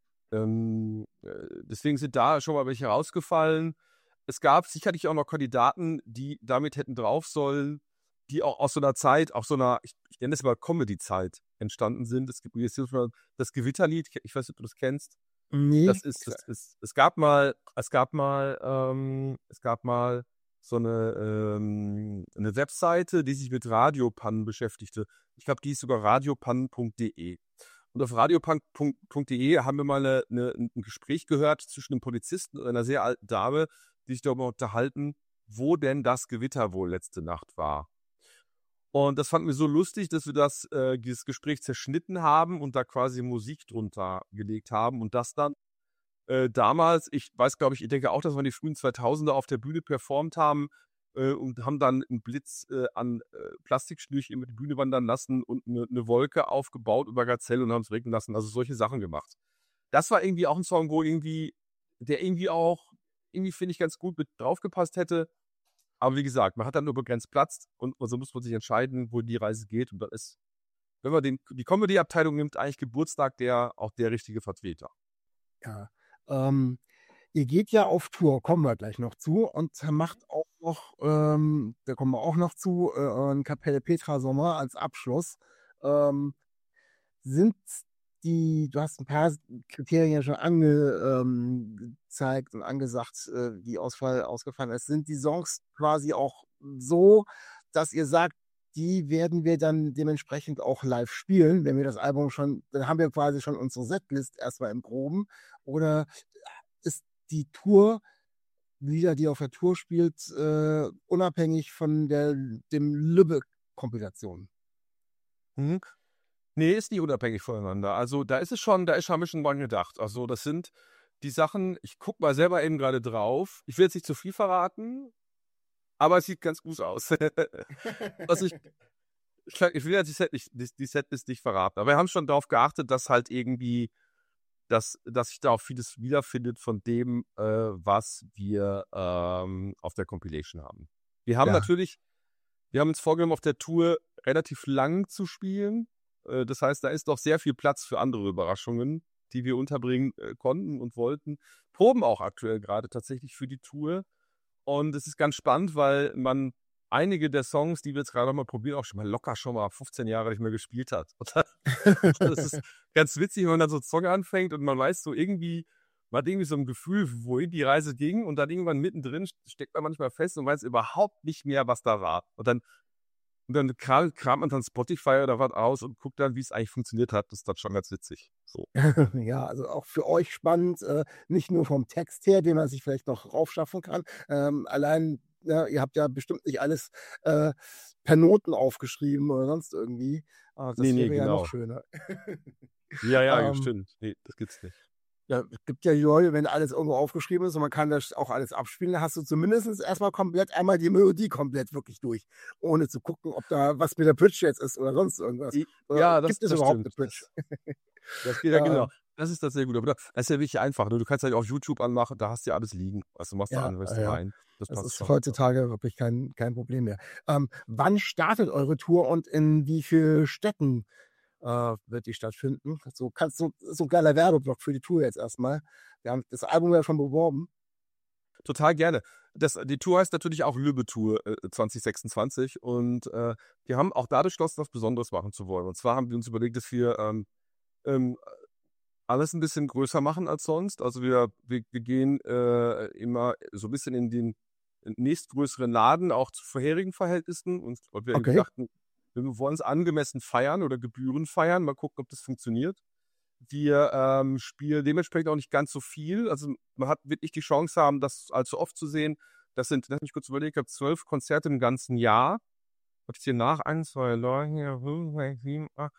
ähm, äh, deswegen sind da schon mal welche rausgefallen. Es gab sicherlich auch noch Kandidaten, die damit hätten drauf sollen, die auch aus so einer Zeit, auch so einer, ich, ich nenne es mal Comedy-Zeit entstanden sind. Es gibt jetzt mal das Gewitterlied, ich weiß nicht, ob du das kennst. Nee, Das ist, das ist, es gab mal, es gab mal, ähm, es gab mal so eine, ähm, eine Webseite, die sich mit Radiopannen beschäftigte. Ich glaube, die ist sogar radiopannen punkt de. Und auf radiopannen punkt de haben wir mal eine, eine, ein Gespräch gehört zwischen einem Polizisten und einer sehr alten Dame, die sich darüber unterhalten, wo denn das Gewitter wohl letzte Nacht war. Und das fanden wir so lustig, dass wir das, äh, dieses Gespräch zerschnitten haben und da quasi Musik drunter gelegt haben und das dann äh, damals, ich weiß, glaube ich, ich denke auch, dass wir die frühen zweitausender auf der Bühne performt haben äh, und haben dann einen Blitz äh, an äh, Plastikschnürchen über die Bühne wandern lassen und eine, eine Wolke aufgebaut über Gazelle und haben es regnen lassen. Also solche Sachen gemacht. Das war irgendwie auch ein Song, wo irgendwie, der irgendwie auch, irgendwie finde ich, ganz gut mit draufgepasst hätte. Aber wie gesagt, man hat dann nur begrenzt Platz und so muss man sich entscheiden, wo die Reise geht. Und dann ist, wenn man den, die Comedy-Abteilung nimmt, eigentlich Geburtstag der auch der richtige Vertreter. Ja. Ähm, ihr geht ja auf Tour, kommen wir gleich noch zu, und macht auch noch, ähm, da kommen wir auch noch zu, äh, euren Kapelle Petra Sommer als Abschluss. Ähm, sind die, du hast ein paar Kriterien schon angezeigt ähm, gezeigt und angesagt, äh, die Auswahl ausgefallen ist, sind die Songs quasi auch so, dass ihr sagt, die werden wir dann dementsprechend auch live spielen, wenn wir das Album schon, dann haben wir quasi schon unsere Setlist erstmal im Groben. Oder ist die Tour, Lieder, die auf der Tour spielt, äh, unabhängig von der dem Lübeck-Kompilation? Mhm. Nee, ist nicht unabhängig voneinander. Also da ist es schon, da ist schon ein bisschen dran gedacht. Also das sind die Sachen, ich gucke mal selber eben gerade drauf. Ich will jetzt nicht zu viel verraten, aber es sieht ganz gut aus. Also ich, ich, ich will ja die, Set nicht, die, die Setlist nicht verraten, aber wir haben schon darauf geachtet, dass halt irgendwie, dass, dass sich da auch vieles wiederfindet von dem, äh, was wir ähm, auf der Compilation haben. Wir haben Ja. natürlich, wir haben uns vorgenommen, auf der Tour relativ lang zu spielen. Äh, das heißt, da ist doch sehr viel Platz für andere Überraschungen, die wir unterbringen äh, konnten und wollten. Proben auch aktuell gerade tatsächlich für die Tour. Und es ist ganz spannend, weil man einige der Songs, die wir jetzt gerade mal probieren, auch schon mal locker schon mal fünfzehn Jahre nicht mehr gespielt hat. Und das ist ganz witzig, wenn man dann so einen Song anfängt und man weiß so irgendwie, man hat irgendwie so ein Gefühl, wohin die Reise ging und dann irgendwann mittendrin steckt man manchmal fest und weiß überhaupt nicht mehr, was da war. Und dann, und dann kramt man dann Spotify oder was aus und guckt dann, wie es eigentlich funktioniert hat. Das ist dann schon ganz witzig. So. Ja, also auch für euch spannend, äh, nicht nur vom Text her, den man sich vielleicht noch raufschaffen kann. Ähm, allein, ja, ihr habt ja bestimmt nicht alles äh, per Noten aufgeschrieben oder sonst irgendwie. Ah, das Nee, nee, wäre ja noch genau. schöner. Ja, ja, Ähm, stimmt. Nee, das gibt's nicht. Ja, es gibt ja die Leute, wenn alles irgendwo aufgeschrieben ist und man kann das auch alles abspielen, dann hast du zumindest erstmal komplett einmal die Melodie komplett wirklich durch, ohne zu gucken, ob da was mit der Bridge jetzt ist oder sonst irgendwas. I- Oder Ja, das, gibt es das überhaupt stimmt. eine Bridge? Das, das geht ja genau. Ähm, Das ist das sehr gut. Aber das ist ja wirklich einfach. Ne? Du kannst halt auf YouTube anmachen, da hast du ja alles liegen. Also machst du ja, an, hörst äh, du ja. rein. Das Das passt ist schon. heutzutage wirklich kein, kein Problem mehr. Ähm, wann startet eure Tour und in wie vielen Städten äh, wird die stattfinden? So kannst du so ein geiler Werbeblock für die Tour jetzt erstmal. Wir haben das Album ja schon beworben. Total gerne. Das, die Tour heißt natürlich auch Lübbe-Tour äh, zwanzig sechsundzwanzig und äh, wir haben auch da beschlossen, was Besonderes machen zu wollen. Und zwar haben wir uns überlegt, dass wir ähm, ähm, alles ein bisschen größer machen als sonst. Also wir, wir, wir gehen äh, immer so ein bisschen in den nächstgrößeren Laden, auch zu vorherigen Verhältnissen. Und, und wir Okay. dachten, wir wollen es angemessen feiern oder Gebühren feiern. Mal gucken, ob das funktioniert. Wir ähm, spielen dementsprechend auch nicht ganz so viel. Also man hat wirklich die Chance haben, das allzu oft zu sehen. Das sind, lass mich kurz überlegen, ich habe zwölf Konzerte im ganzen Jahr. Und ich hier nach eins, zwei, drei, vier, fünf, sechs, sieben, acht,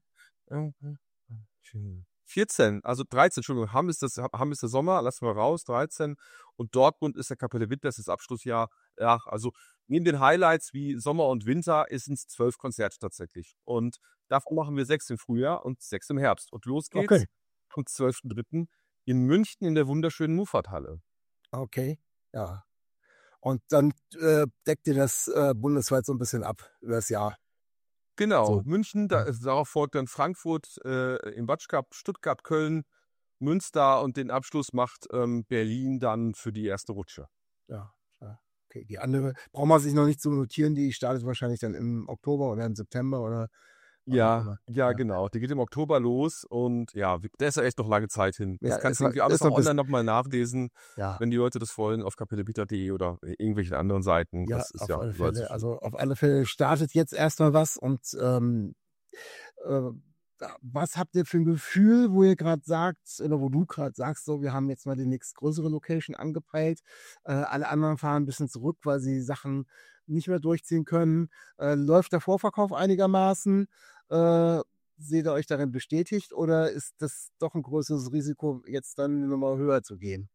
vierzehn, also dreizehn, Entschuldigung, Hamm ist, das, Hamm ist der Sommer, lassen wir raus, dreizehn. Und Dortmund ist der Kapelle Witt, das ist das Abschlussjahr. Ja, also neben den Highlights wie Sommer und Winter sind es zwölf Konzerte tatsächlich. Und davon machen wir sechs im Frühjahr und sechs im Herbst. Und los geht's Okay. am zwölften dritten in München in der wunderschönen Muffathalle. Okay, ja. Und dann äh, deckt ihr das äh, bundesweit so ein bisschen ab über das Jahr. Genau, So. München, da, darauf folgt dann Frankfurt äh, im Batsch Cup, Stuttgart, Köln, Münster und den Abschluss macht ähm, Berlin dann für die erste Rutsche. Ja, ja. Okay, die andere braucht man sich noch nicht zu notieren, die startet wahrscheinlich dann im Oktober oder im September oder was auch Ja, immer. ja, Ja. genau. Die geht im Oktober los und ja, da ist ja echt noch lange Zeit hin. Das Ja, kannst ist du noch- irgendwie alles ist noch auch bis- online nochmal nachlesen, Ja, wenn die Leute das wollen, auf kapellebita punkt de oder irgendwelchen anderen Seiten. ja, Das ist auf ja alle überall zu Fälle. finden. Also auf alle Fälle startet jetzt erstmal was und ähm, äh, was habt ihr für ein Gefühl, wo ihr gerade sagt, oder wo du gerade sagst, so, wir haben jetzt mal die nächstgrößere Location angepeilt, äh, alle anderen fahren ein bisschen zurück, weil sie Sachen nicht mehr durchziehen können. Äh, läuft der Vorverkauf einigermaßen? Äh, seht ihr euch darin bestätigt oder ist das doch ein größeres Risiko, jetzt dann nochmal höher zu gehen?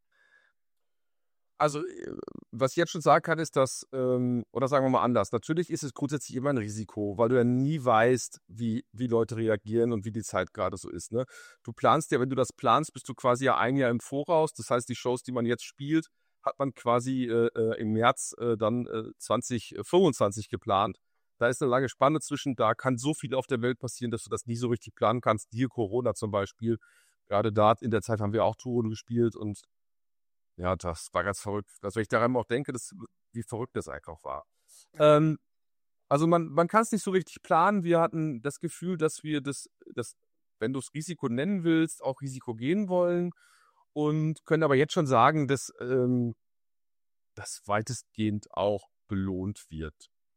Also, äh, was ich jetzt schon sagen kann, ist, dass, ähm, oder sagen wir mal anders, natürlich ist es grundsätzlich immer ein Risiko, weil du ja nie weißt, wie, wie Leute reagieren und wie die Zeit gerade so ist. Ne? Du planst ja, wenn du das planst, bist du quasi ja ein Jahr im Voraus. Das heißt, die Shows, die man jetzt spielt, hat man quasi äh, äh, im März äh, dann äh, zwanzig fünfundzwanzig geplant. Da ist eine lange Spanne zwischen, da kann so viel auf der Welt passieren, dass du das nie so richtig planen kannst. Hier Corona zum Beispiel. Gerade da in der Zeit haben wir auch Touren gespielt und ja, das war ganz verrückt. Also wenn ich daran auch denke, dass, wie verrückt das eigentlich auch war. Ähm, also man, man kann es nicht so richtig planen. Wir hatten das Gefühl, dass wir das, das, wenn du es Risiko nennen willst, auch Risiko gehen wollen und können aber jetzt schon sagen, dass ähm, das weitestgehend auch belohnt wird.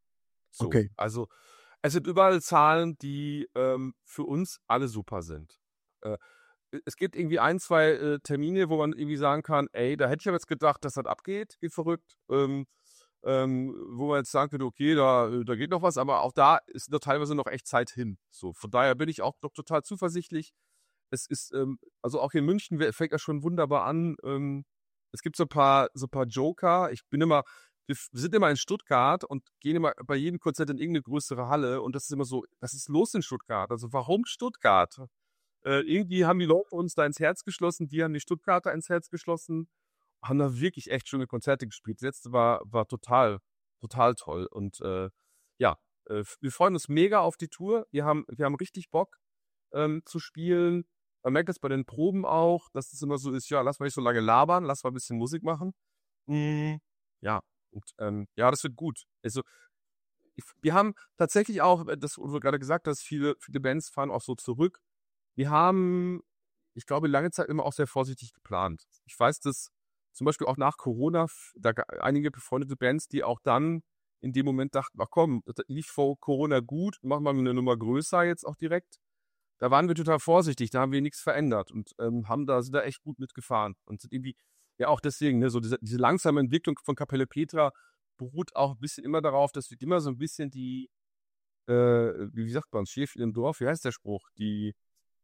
So, Okay. also es sind überall Zahlen, die ähm, für uns alle super sind. Äh, es gibt irgendwie ein, zwei äh, Termine, wo man irgendwie sagen kann, ey, da hätte ich aber jetzt gedacht, dass das abgeht, wie verrückt. Ähm, ähm, wo man jetzt sagen würde, okay, da, da geht noch was, aber auch da ist da teilweise noch echt Zeit hin. So, von daher bin ich auch noch total zuversichtlich. Es ist, ähm, also auch in München we- fängt das schon wunderbar an. Ähm, es gibt so ein paar, so ein paar Joker. Ich bin immer, wir f- wir sind immer in Stuttgart und gehen immer bei jedem Konzert in irgendeine größere Halle und das ist immer so, was ist los in Stuttgart? Also warum Stuttgart? Äh, irgendwie haben die Leute uns da ins Herz geschlossen, wir haben die Stuttgarter ins Herz geschlossen, haben da wirklich echt schöne Konzerte gespielt. Das letzte war, war total, total toll. Und äh, ja, äh, f- wir freuen uns mega auf die Tour. Wir haben, wir haben richtig Bock ähm, zu spielen. Man merkt das bei den Proben auch, dass es immer so ist, ja, lass mal nicht so lange labern, lass mal ein bisschen Musik machen. Mm, ja, und ähm, ja, das wird gut. Also ich, wir haben tatsächlich auch, äh, das wurde gerade gesagt, dass viele, viele Bands fahren auch so zurück. Wir haben, ich glaube, lange Zeit immer auch sehr vorsichtig geplant. Ich weiß, dass zum Beispiel auch nach Corona f- da ga- einige befreundete Bands, die auch dann in dem Moment dachten, ach komm, das lief vor Corona gut, machen wir eine Nummer größer jetzt auch direkt. Da waren wir total vorsichtig, da haben wir nichts verändert und ähm, haben da, sind da echt gut mitgefahren. Und sind irgendwie, ja auch deswegen, ne, so diese, diese langsame Entwicklung von Kapelle Petra beruht auch ein bisschen immer darauf, dass wir immer so ein bisschen die, äh, wie, wie sagt man, Schäfchen im Dorf, wie heißt der Spruch? Die,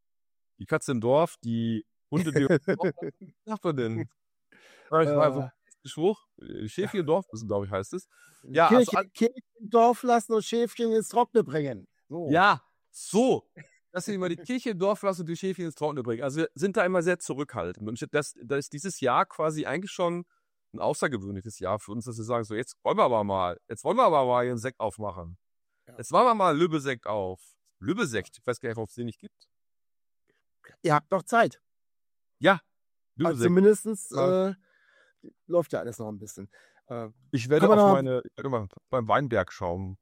die Katze im Dorf, die Hunde, die wie sagt man denn? Ja, ich war so äh, ein Spruch, äh, Schäfchen im Dorf, glaube ich, heißt es. Ja, also Kirche, Kirche im Dorf lassen und Schäfchen ins Trockene bringen. So. ja, so. Dass wir immer die Kirche im Dorf lassen und die Schäfchen ins Trockene bringen. Also wir sind da immer sehr zurückhaltend. Und das, das ist dieses Jahr quasi eigentlich schon ein außergewöhnliches Jahr für uns, dass wir sagen, so jetzt wollen wir aber mal, jetzt wollen wir aber mal hier einen Sekt aufmachen. Ja. Jetzt machen wir mal Lübbesekt auf. Lübbesekt, ich weiß gar nicht, ob es den nicht gibt. Ihr habt noch Zeit. Ja, Also Lübbesekt. zumindest Ja. äh, läuft ja alles noch ein bisschen. Äh, Ich werde Kann auf man noch- meine, ich werde mal beim Weinberg schauen.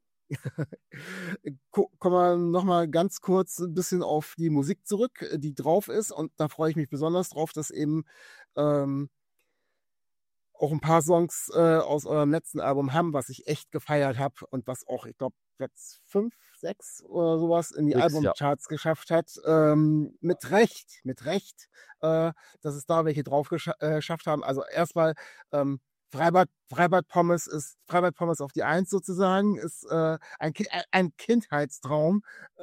Ko- Kommen wir nochmal ganz kurz ein bisschen auf die Musik zurück, äh, die drauf ist. Und da freue ich mich besonders drauf, dass eben ähm, auch ein paar Songs äh, aus eurem letzten Album haben, was ich echt gefeiert habe und was auch, ich glaube, Platz fünf, sechs oder sowas in die Sechs, ja. Albumcharts geschafft hat. Ähm, mit Recht, mit Recht, äh, dass es da welche drauf gescha äh, geschafft haben. Also erstmal ähm, Freibad, Freibad Pommes ist Freibad Pommes auf die Eins sozusagen, ist äh, ein, Ki äh, ein Kindheitstraum.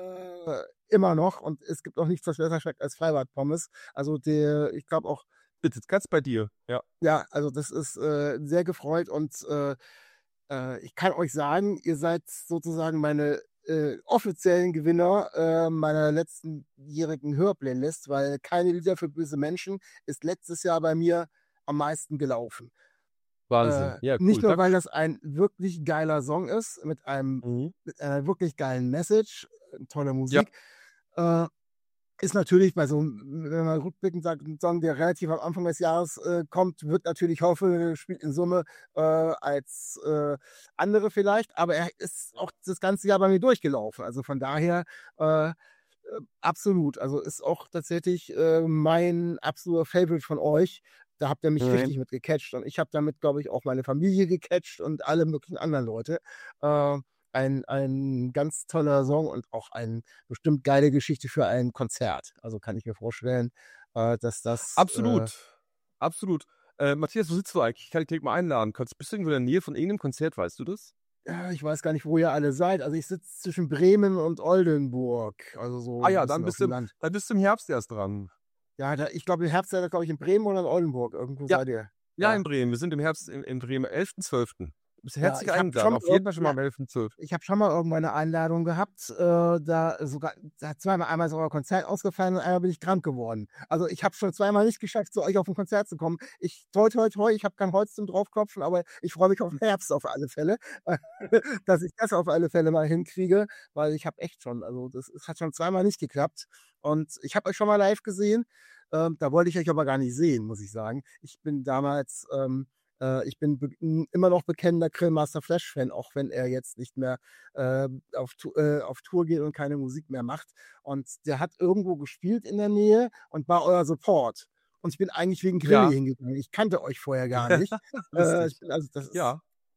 Äh, immer noch, und es gibt auch nichts, was besser schmeckt als Freibad Pommes. Also der, ich glaube auch, Bitte, ganz bei dir. Ja. ja, also das ist äh, sehr gefreut und äh, äh, ich kann euch sagen, ihr seid sozusagen meine äh, offiziellen Gewinner äh, meiner letztenjährigen Hörplaylist, weil keine Lieder für böse Menschen ist letztes Jahr bei mir am meisten gelaufen. Wahnsinn. Äh, Ja, cool. nicht nur, Danke. weil das ein wirklich geiler Song ist, mit einem Mhm. mit einer wirklich geilen Message, äh, tolle Musik. Äh, ist natürlich bei so einem, wenn man rückblickend sagt, ein Song, der relativ am Anfang des Jahres äh, kommt, wird natürlich hoffe, spielt in Summe äh, als äh, andere vielleicht, aber er ist auch das ganze Jahr bei mir durchgelaufen. Also von daher äh, äh, absolut. Also ist auch tatsächlich äh, mein absoluter Favorite von euch. Da habt ihr mich Mhm. richtig mit gecatcht und ich habe damit, glaube ich, auch meine Familie gecatcht und alle möglichen anderen Leute. Äh, ein, ein ganz toller Song und auch eine bestimmt geile Geschichte für ein Konzert. Also kann ich mir vorstellen, äh, dass das. Absolut. Äh, Absolut. Äh, Matthias, wo sitzt du eigentlich? Ich kann dich direkt mal einladen. Kannst, bist du irgendwo in der Nähe von irgendeinem Konzert, weißt du das? ja, ich weiß gar nicht, wo ihr alle seid. Also ich sitze zwischen Bremen und Oldenburg. Also so Ah ja, ein dann bisschen auf bist, dem du, Land. dann bist du im Herbst erst dran. Ja, da, ich glaube, im Herbst seid ihr, glaube ich, in Bremen oder in Oldenburg. Irgendwo Ja. seid ihr. Ja, Ja. in Bremen. Wir sind im Herbst in, in Bremen, elften zwölften Du bist Ja, herzlich ich hab eingeladen. schon Auf jeden Fall schon mal irgendwann- am elften zwölften Ich habe schon mal irgendwann eine Einladung gehabt, äh, da sogar da hat zweimal einmal ist euer Konzert ausgefallen und einmal bin ich krank geworden. Also ich habe schon zweimal nicht geschafft, zu euch auf ein Konzert zu kommen. Ich toi toi toi, ich habe kein Holz zum draufklopfen, aber ich freue mich auf den Herbst auf alle Fälle, dass ich das auf alle Fälle mal hinkriege, weil ich habe echt schon, also das es hat schon zweimal nicht geklappt und ich habe euch schon mal live gesehen. Ähm, da wollte ich euch aber gar nicht sehen, muss ich sagen. Ich bin damals ähm, äh, ich bin be n immer noch bekennender Grillmaster Flash-Fan, auch wenn er jetzt nicht mehr äh, auf, Tu äh, auf Tour geht und keine Musik mehr macht. Und der hat irgendwo gespielt in der Nähe und war euer Support. Und ich bin eigentlich wegen Grilli Ja. hingegangen. Ich kannte euch vorher gar nicht. äh, Lustig. ich bin, also das ist Ja.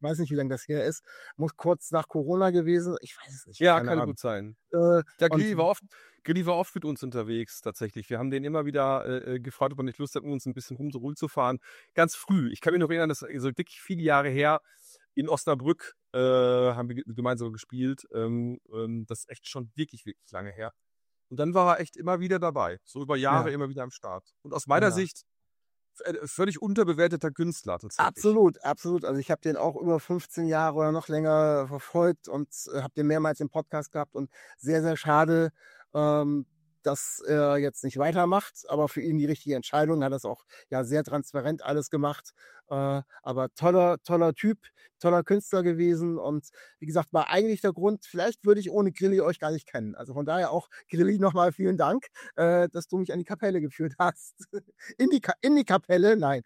weiß nicht, wie lange das her ist, muss kurz nach Corona gewesen, ich weiß es nicht. Ja, keine kann Ahnung. gut sein. Äh, Der und Grilli war oft, Grilli war oft mit uns unterwegs, tatsächlich. Wir haben den immer wieder äh, äh, gefragt, ob er nicht Lust hat, mit uns ein bisschen rum, rum zu fahren. Ganz früh. Ich kann mich noch erinnern, das ist also wirklich viele Jahre her. In Osnabrück äh, haben wir gemeinsam gespielt. Ähm, ähm, das ist echt schon wirklich, wirklich lange her. Und dann war er echt immer wieder dabei. So über Jahre Ja. immer wieder am Start. Und aus meiner Ja. Sicht äh, völlig unterbewerteter Künstler tatsächlich. Absolut, absolut. Also ich habe den auch über fünfzehn Jahre oder noch länger verfolgt und äh, habe den mehrmals im Podcast gehabt und sehr, sehr schade, ähm, dass er jetzt nicht weitermacht, aber für ihn die richtige Entscheidung, hat das auch ja sehr transparent alles gemacht. Äh, aber toller, toller Typ, toller Künstler gewesen und wie gesagt, war eigentlich der Grund, vielleicht würde ich ohne Grilli euch gar nicht kennen. Also von daher auch Grilli nochmal vielen Dank, äh, dass du mich an die Kapelle geführt hast. in, die Ka in die Kapelle, nein.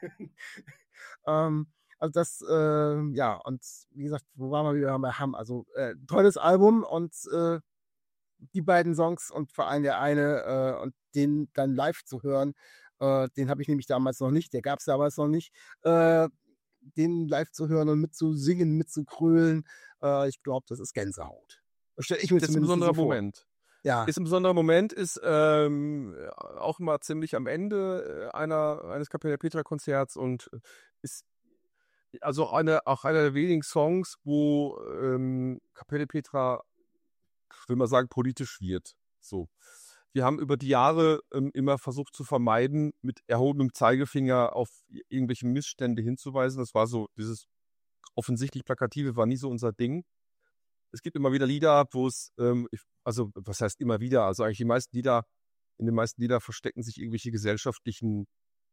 ähm, also das, äh, ja, und wie gesagt, wo waren wir wieder bei Hamm? Also äh, tolles Album und äh, die beiden Songs und vor allem der eine äh, und den dann live zu hören, äh, den habe ich nämlich damals noch nicht, der gab es damals noch nicht, äh, den live zu hören und mitzusingen, mitzukrölen, äh, ich glaube, das ist Gänsehaut. Das stelle ich mir Das ist ein zumindest besonderer so vor. Moment. Ja, Ist ein besonderer Moment, ist ähm, auch immer ziemlich am Ende äh, einer, eines Kapelle Petra Konzerts und äh, ist also eine, auch einer der wenigen Songs, wo ähm, Kapelle Petra, ich will mal sagen, politisch wird. So. Wir haben über die Jahre ähm, immer versucht zu vermeiden, mit erhobenem Zeigefinger auf irgendwelche Missstände hinzuweisen. Das war so, dieses offensichtlich Plakative war nie so unser Ding. Es gibt immer wieder Lieder, wo es, ähm, ich, also was heißt immer wieder, also eigentlich die meisten Lieder, in den meisten Lieder verstecken sich irgendwelche gesellschaftlichen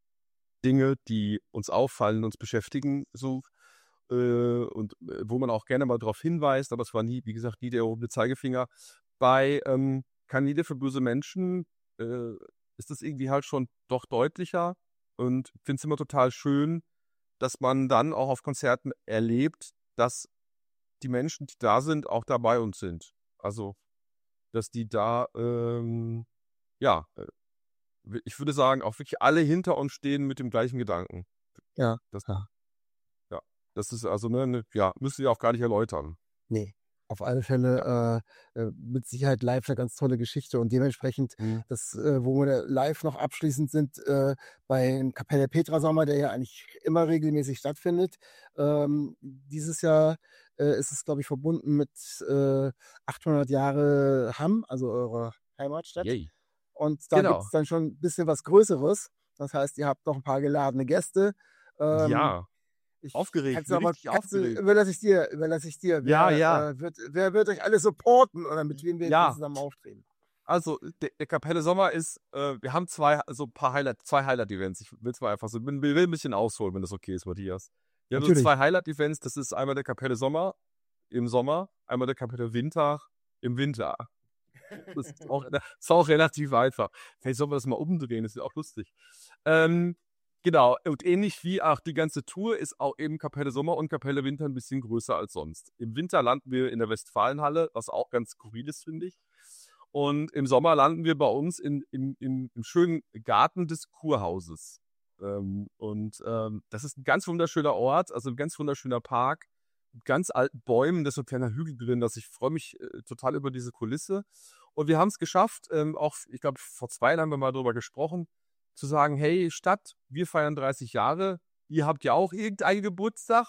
Dinge, die uns auffallen, uns beschäftigen, so, äh, und äh, wo man auch gerne mal darauf hinweist, aber es war nie, wie gesagt, nie der erhobene Zeigefinger. Bei ähm, Keine Lieder für böse Menschen äh, ist das irgendwie halt schon doch deutlicher und ich finde es immer total schön, dass man dann auch auf Konzerten erlebt, dass die Menschen, die da sind, auch da bei uns sind. Also, dass die da, ähm, ja, äh, ich würde sagen, auch wirklich alle hinter uns stehen mit dem gleichen Gedanken. ja, Das, ja. ja, das ist also, ne, ne, ja, müsst ihr auch gar nicht erläutern. Nee, auf alle Fälle äh, äh, mit Sicherheit live eine ganz tolle Geschichte und dementsprechend, Mhm. das, äh, wo wir live noch abschließend sind, äh, beim Kapelle Petra Sommer, der ja eigentlich immer regelmäßig stattfindet. Ähm, dieses Jahr äh, ist es, glaube ich, verbunden mit äh, achthundert Jahre Hamm, also eurer Heimatstadt. Yay. Und da gibt Genau. es dann schon ein bisschen was Größeres. Das heißt, ihr habt noch ein paar geladene Gäste. Ähm, Ja, ich aufgeregt, kann's bin aber richtig kannst du, aufgeregt. überlasse ich dir, überlasse ich dir. Ja, Wer, ja. Äh, wird, wer wird euch alle supporten oder mit wem wir Ja. zusammen auftreten? Also, der, der Kapelle Sommer ist, äh, wir haben zwei, so ein paar Highlight, zwei Highlight-Events. Ich will zwar einfach so, will, will ein bisschen ausholen, wenn das okay ist, Matthias. Wir haben so Natürlich. zwei Highlight-Events, das ist einmal der Kapelle Sommer im Sommer, einmal der Kapelle Winter im Winter. Das ist auch, das ist auch relativ einfach. Vielleicht sollen wir das mal umdrehen, das ist auch lustig. Ähm, genau, und ähnlich wie auch die ganze Tour ist auch eben Kapelle Sommer und Kapelle Winter ein bisschen größer als sonst. Im Winter landen wir in der Westfalenhalle, was auch ganz skurril ist, finde ich. Und im Sommer landen wir bei uns in, in, in, im schönen Garten des Kurhauses. Ähm, und ähm, das ist ein ganz wunderschöner Ort, also ein ganz wunderschöner Park, mit ganz alten Bäumen, da ist so ein kleiner Hügel drin, dass ich freue mich äh, total über diese Kulisse. Und wir haben es geschafft, ähm, auch, ich glaube, vor zwei Jahren haben wir mal darüber gesprochen, zu sagen, hey Stadt, wir feiern dreißig Jahre, ihr habt ja auch irgendeinen Geburtstag.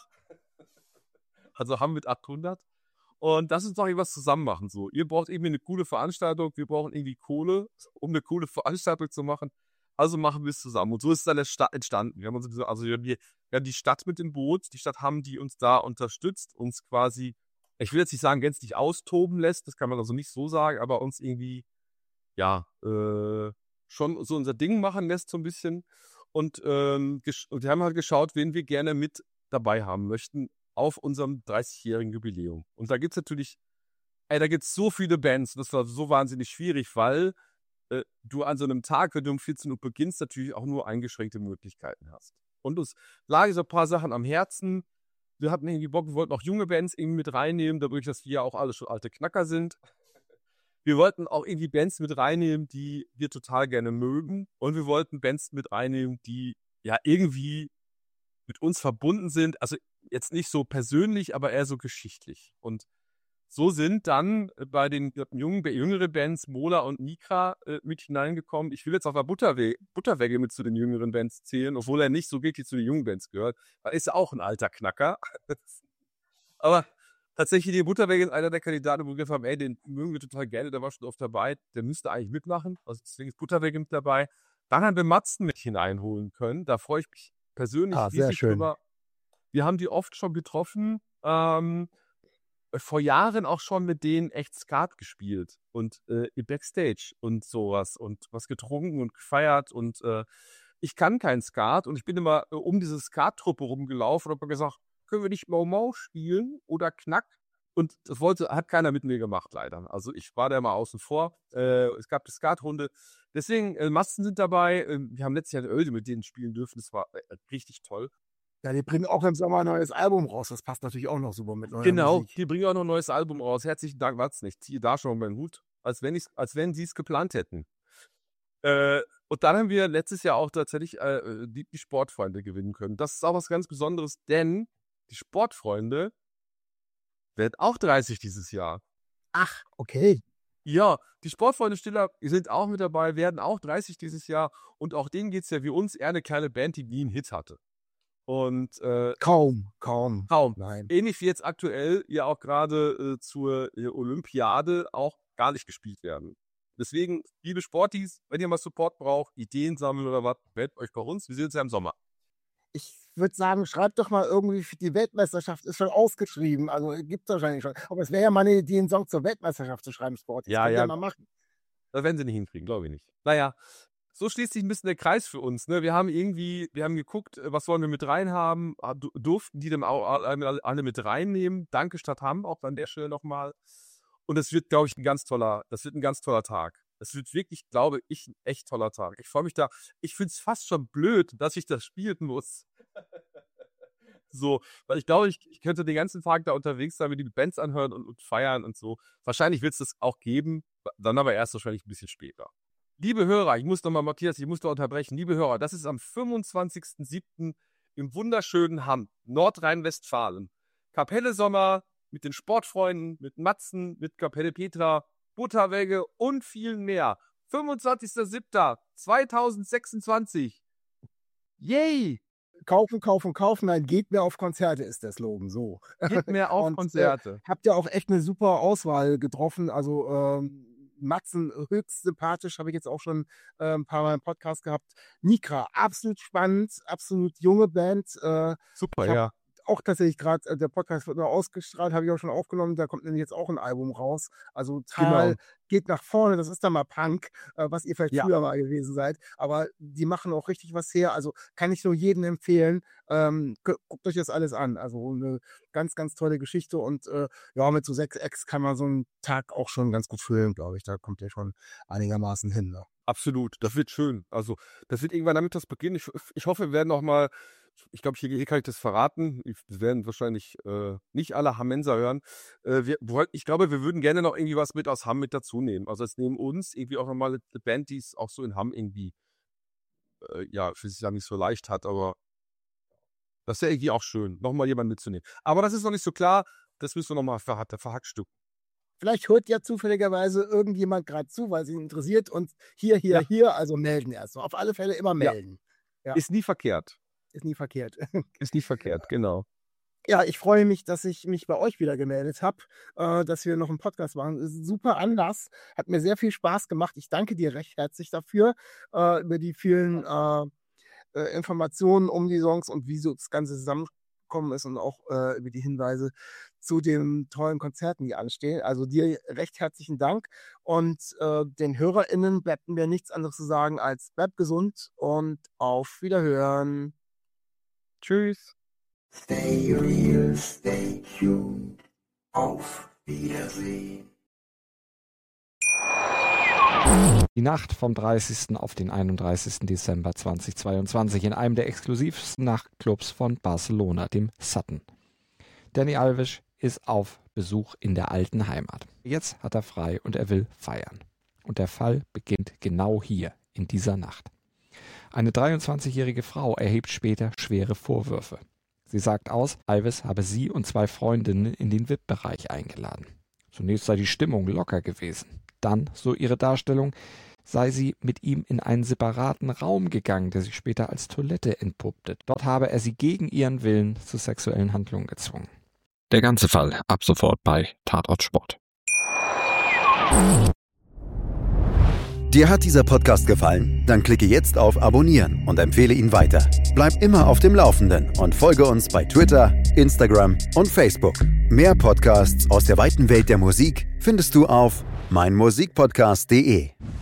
Also haben mit achthundert. Und lass uns doch irgendwas zusammen machen. So. Ihr braucht irgendwie eine coole Veranstaltung, wir brauchen irgendwie Kohle, um eine coole Veranstaltung zu machen. Also machen wir es zusammen. Und so ist es dann der Stadt entstanden. Wir haben uns also wir haben die, wir haben die Stadt mit dem Boot, die Stadt Hamm, die uns da unterstützt, uns quasi, ich will jetzt nicht sagen, gänzlich austoben lässt, das kann man also nicht so sagen, aber uns irgendwie, ja, äh, schon so unser Ding machen lässt, so ein bisschen. Und, ähm, gesch- und wir haben halt geschaut, wen wir gerne mit dabei haben möchten auf unserem dreißigjährigen Jubiläum. Und da gibt es natürlich, ey, da gibt es so viele Bands, das war so wahnsinnig schwierig, weil äh, du an so einem Tag, wenn du um vierzehn Uhr beginnst, natürlich auch nur eingeschränkte Möglichkeiten hast. Und uns lagen so ein paar Sachen am Herzen. Wir hatten irgendwie Bock, wir wollten auch junge Bands irgendwie mit reinnehmen, dadurch, dass wir ja auch alle schon alte Knacker sind. Wir wollten auch irgendwie Bands mit reinnehmen, die wir total gerne mögen. Und wir wollten Bands mit reinnehmen, die ja irgendwie mit uns verbunden sind. Also jetzt nicht so persönlich, aber eher so geschichtlich. Und so sind dann bei den jungen, jüngeren Bands Mola und Nikra äh, mit hineingekommen. Ich will jetzt auf der Butterwe- Butterwegge mit zu den jüngeren Bands zählen, obwohl er nicht so wirklich zu den jungen Bands gehört. Er ist auch ein alter Knacker. Aber tatsächlich, die Butterwegge ist einer der Kandidaten, wo wir gesagt haben, ey, den mögen wir total gerne, der war schon oft dabei, der müsste eigentlich mitmachen. Also deswegen ist Butterwegge mit dabei. Dann haben wir Matzen mit hineinholen können. Da freue ich mich persönlich Ah, sehr riesig schön. drüber. Wir haben die oft schon getroffen. Ähm, vor Jahren auch schon mit denen echt Skat gespielt und äh, im Backstage und sowas und was getrunken und gefeiert und äh, ich kann kein Skat und ich bin immer äh, um diese Skat-Truppe rumgelaufen und habe gesagt, können wir nicht Mau Mau spielen oder Knack? Und das wollte, hat keiner mit mir gemacht, leider. Also ich war da mal außen vor. Äh, es gab die Skatrunde. Deswegen, äh, Masten sind dabei. Äh, wir haben letztes Jahr in Oelde mit denen spielen dürfen. Das war äh, richtig toll. Ja, die bringen auch im Sommer ein neues Album raus. Das passt natürlich auch noch super mit neuer Genau, Musik. die bringen auch noch ein neues Album raus. Herzlichen Dank, Watson. Ich ziehe da schon meinen Hut, als wenn, ich's, als wenn sie es geplant hätten. Äh, und dann haben wir letztes Jahr auch tatsächlich äh, die, die Sportfreunde gewinnen können. Das ist auch was ganz Besonderes, denn die Sportfreunde werden auch dreißig dieses Jahr. Ach, okay. Ja, die Sportfreunde Stiller sind auch mit dabei, werden auch dreißig dieses Jahr. Und auch denen geht es ja wie uns eher eine kleine Band, die nie einen Hit hatte. Und äh, Kaum, kaum. kaum. Nein. Ähnlich wie jetzt aktuell ja auch gerade äh, zur äh, Olympiade auch gar nicht gespielt werden. Deswegen, liebe Sportis, wenn ihr mal Support braucht, Ideen sammeln oder was, meldet euch bei uns. Wir sehen uns ja im Sommer. Ich würde sagen, schreibt doch mal irgendwie, für die Weltmeisterschaft ist schon ausgeschrieben. Also gibt es wahrscheinlich schon. Aber es wäre ja mal eine Idee, einen Song zur Weltmeisterschaft zu schreiben, Sport. Das Ja, könnt ihr ja. mal machen. Das werden sie nicht hinkriegen, glaube ich nicht. Naja, so schließt sich ein bisschen der Kreis für uns. Ne? Wir haben irgendwie, wir haben geguckt, was wollen wir mit reinhaben. Du- Durften die dann auch alle alle mit reinnehmen. Danke Stadt Hamm auch an der Stelle nochmal. Und es wird, glaube ich, ein ganz toller, das wird ein ganz toller Tag. Es wird wirklich, glaube ich, ein echt toller Tag. Ich freue mich da. Ich finde es fast schon blöd, dass ich das spielen muss. So, weil ich glaube, ich, ich könnte den ganzen Tag da unterwegs sein, mir die Bands anhören und, und feiern und so. Wahrscheinlich wird es das auch geben, dann aber erst wahrscheinlich ein bisschen später. Liebe Hörer, ich muss nochmal, Matthias, ich muss da unterbrechen. Liebe Hörer, das ist am fünfundzwanzigsten siebten im wunderschönen Hamm, Nordrhein-Westfalen. Kapelle Sommer mit den Sportfreunden, mit Matzen, mit Kapelle Petra, Butterwegge und vielen mehr. fünfundzwanzigsten siebten zweitausendsechsundzwanzig. Yay! Kaufen, kaufen, kaufen. Nein, geht mehr auf Konzerte ist der Slogan. So. Geht mehr auf Und, Konzerte. Äh, habt ihr auch echt eine super Auswahl getroffen. Also ähm, Matzen höchst sympathisch, habe ich jetzt auch schon äh, ein paar Mal im Podcast gehabt. Nikra, absolut spannend, absolut junge Band. Äh, Super, ich hab ja. auch tatsächlich gerade, äh, der Podcast wird noch ausgestrahlt, habe ich auch schon aufgenommen, da kommt nämlich jetzt auch ein Album raus. Also total Genau. geht nach vorne, das ist dann mal Punk, äh, was ihr vielleicht Ja. früher mal gewesen seid, aber die machen auch richtig was her, also kann ich nur jedem empfehlen, ähm, gu- guckt euch das alles an, also eine ganz, ganz tolle Geschichte und äh, ja, mit so sechs Acts kann man so einen Tag auch schon ganz gut füllen, glaube ich, da kommt ihr schon einigermaßen hin. Ne? Absolut, das wird schön. Also, das wird irgendwann damit das beginnen. Ich, ich hoffe, wir werden noch mal, ich glaube, hier, hier kann ich das verraten. Ich, wir werden wahrscheinlich äh, nicht alle Hammenser hören. Äh, wir, woll- ich glaube, wir würden gerne noch irgendwie was mit aus Hamm mit dazu nehmen. Also, jetzt neben uns irgendwie auch nochmal eine Band, die es auch so in Hamm irgendwie, äh, ja, für sich ja nicht so leicht hat, aber das wäre irgendwie auch schön, nochmal jemanden mitzunehmen. Aber das ist noch nicht so klar. Das müssen wir nochmal verha verhackstücken. Vielleicht hört ja zufälligerweise irgendjemand gerade zu, weil es ihn interessiert und hier, hier, Ja. hier, also melden erst. Auf alle Fälle immer Ja. melden. Ja. Ist nie verkehrt. Ist nie verkehrt. Ist nie verkehrt, genau. Ja, ich freue mich, dass ich mich bei euch wieder gemeldet habe, äh, dass wir noch einen Podcast machen. Das ist ein super Anlass, hat mir sehr viel Spaß gemacht. Ich danke dir recht herzlich dafür, äh, über die vielen äh, äh, Informationen um die Songs und wie so das Ganze zusammengekommen ist und auch äh, über die Hinweise zu den tollen Konzerten, die anstehen. Also dir recht herzlichen Dank und äh, den HörerInnen bleibt mir nichts anderes zu sagen als bleibt gesund und auf Wiederhören. Tschüss. Stay real, stay tuned. Auf Wiedersehen. Die Nacht vom dreißigsten auf den einunddreißigsten Dezember zweitausendzweiundzwanzig in einem der exklusivsten Nachtclubs von Barcelona, dem Sutton. Danny Alves ist auf Besuch in der alten Heimat. Jetzt hat er frei und er will feiern. Und der Fall beginnt genau hier, in dieser Nacht. Eine dreiundzwanzigjährige Frau erhebt später schwere Vorwürfe. Sie sagt aus, Elvis habe sie und zwei Freundinnen in den V I P-Bereich eingeladen. Zunächst sei die Stimmung locker gewesen. Dann, so ihre Darstellung, sei sie mit ihm in einen separaten Raum gegangen, der sich später als Toilette entpuppte. Dort habe er sie gegen ihren Willen zu sexuellen Handlungen gezwungen. Der ganze Fall ab sofort bei Tatort Sport. Dir hat dieser Podcast gefallen? Dann klicke jetzt auf Abonnieren und empfehle ihn weiter. Bleib immer auf dem Laufenden und folge uns bei Twitter, Instagram und Facebook. Mehr Podcasts aus der weiten Welt der Musik findest du auf meinmusikpodcast punkt de.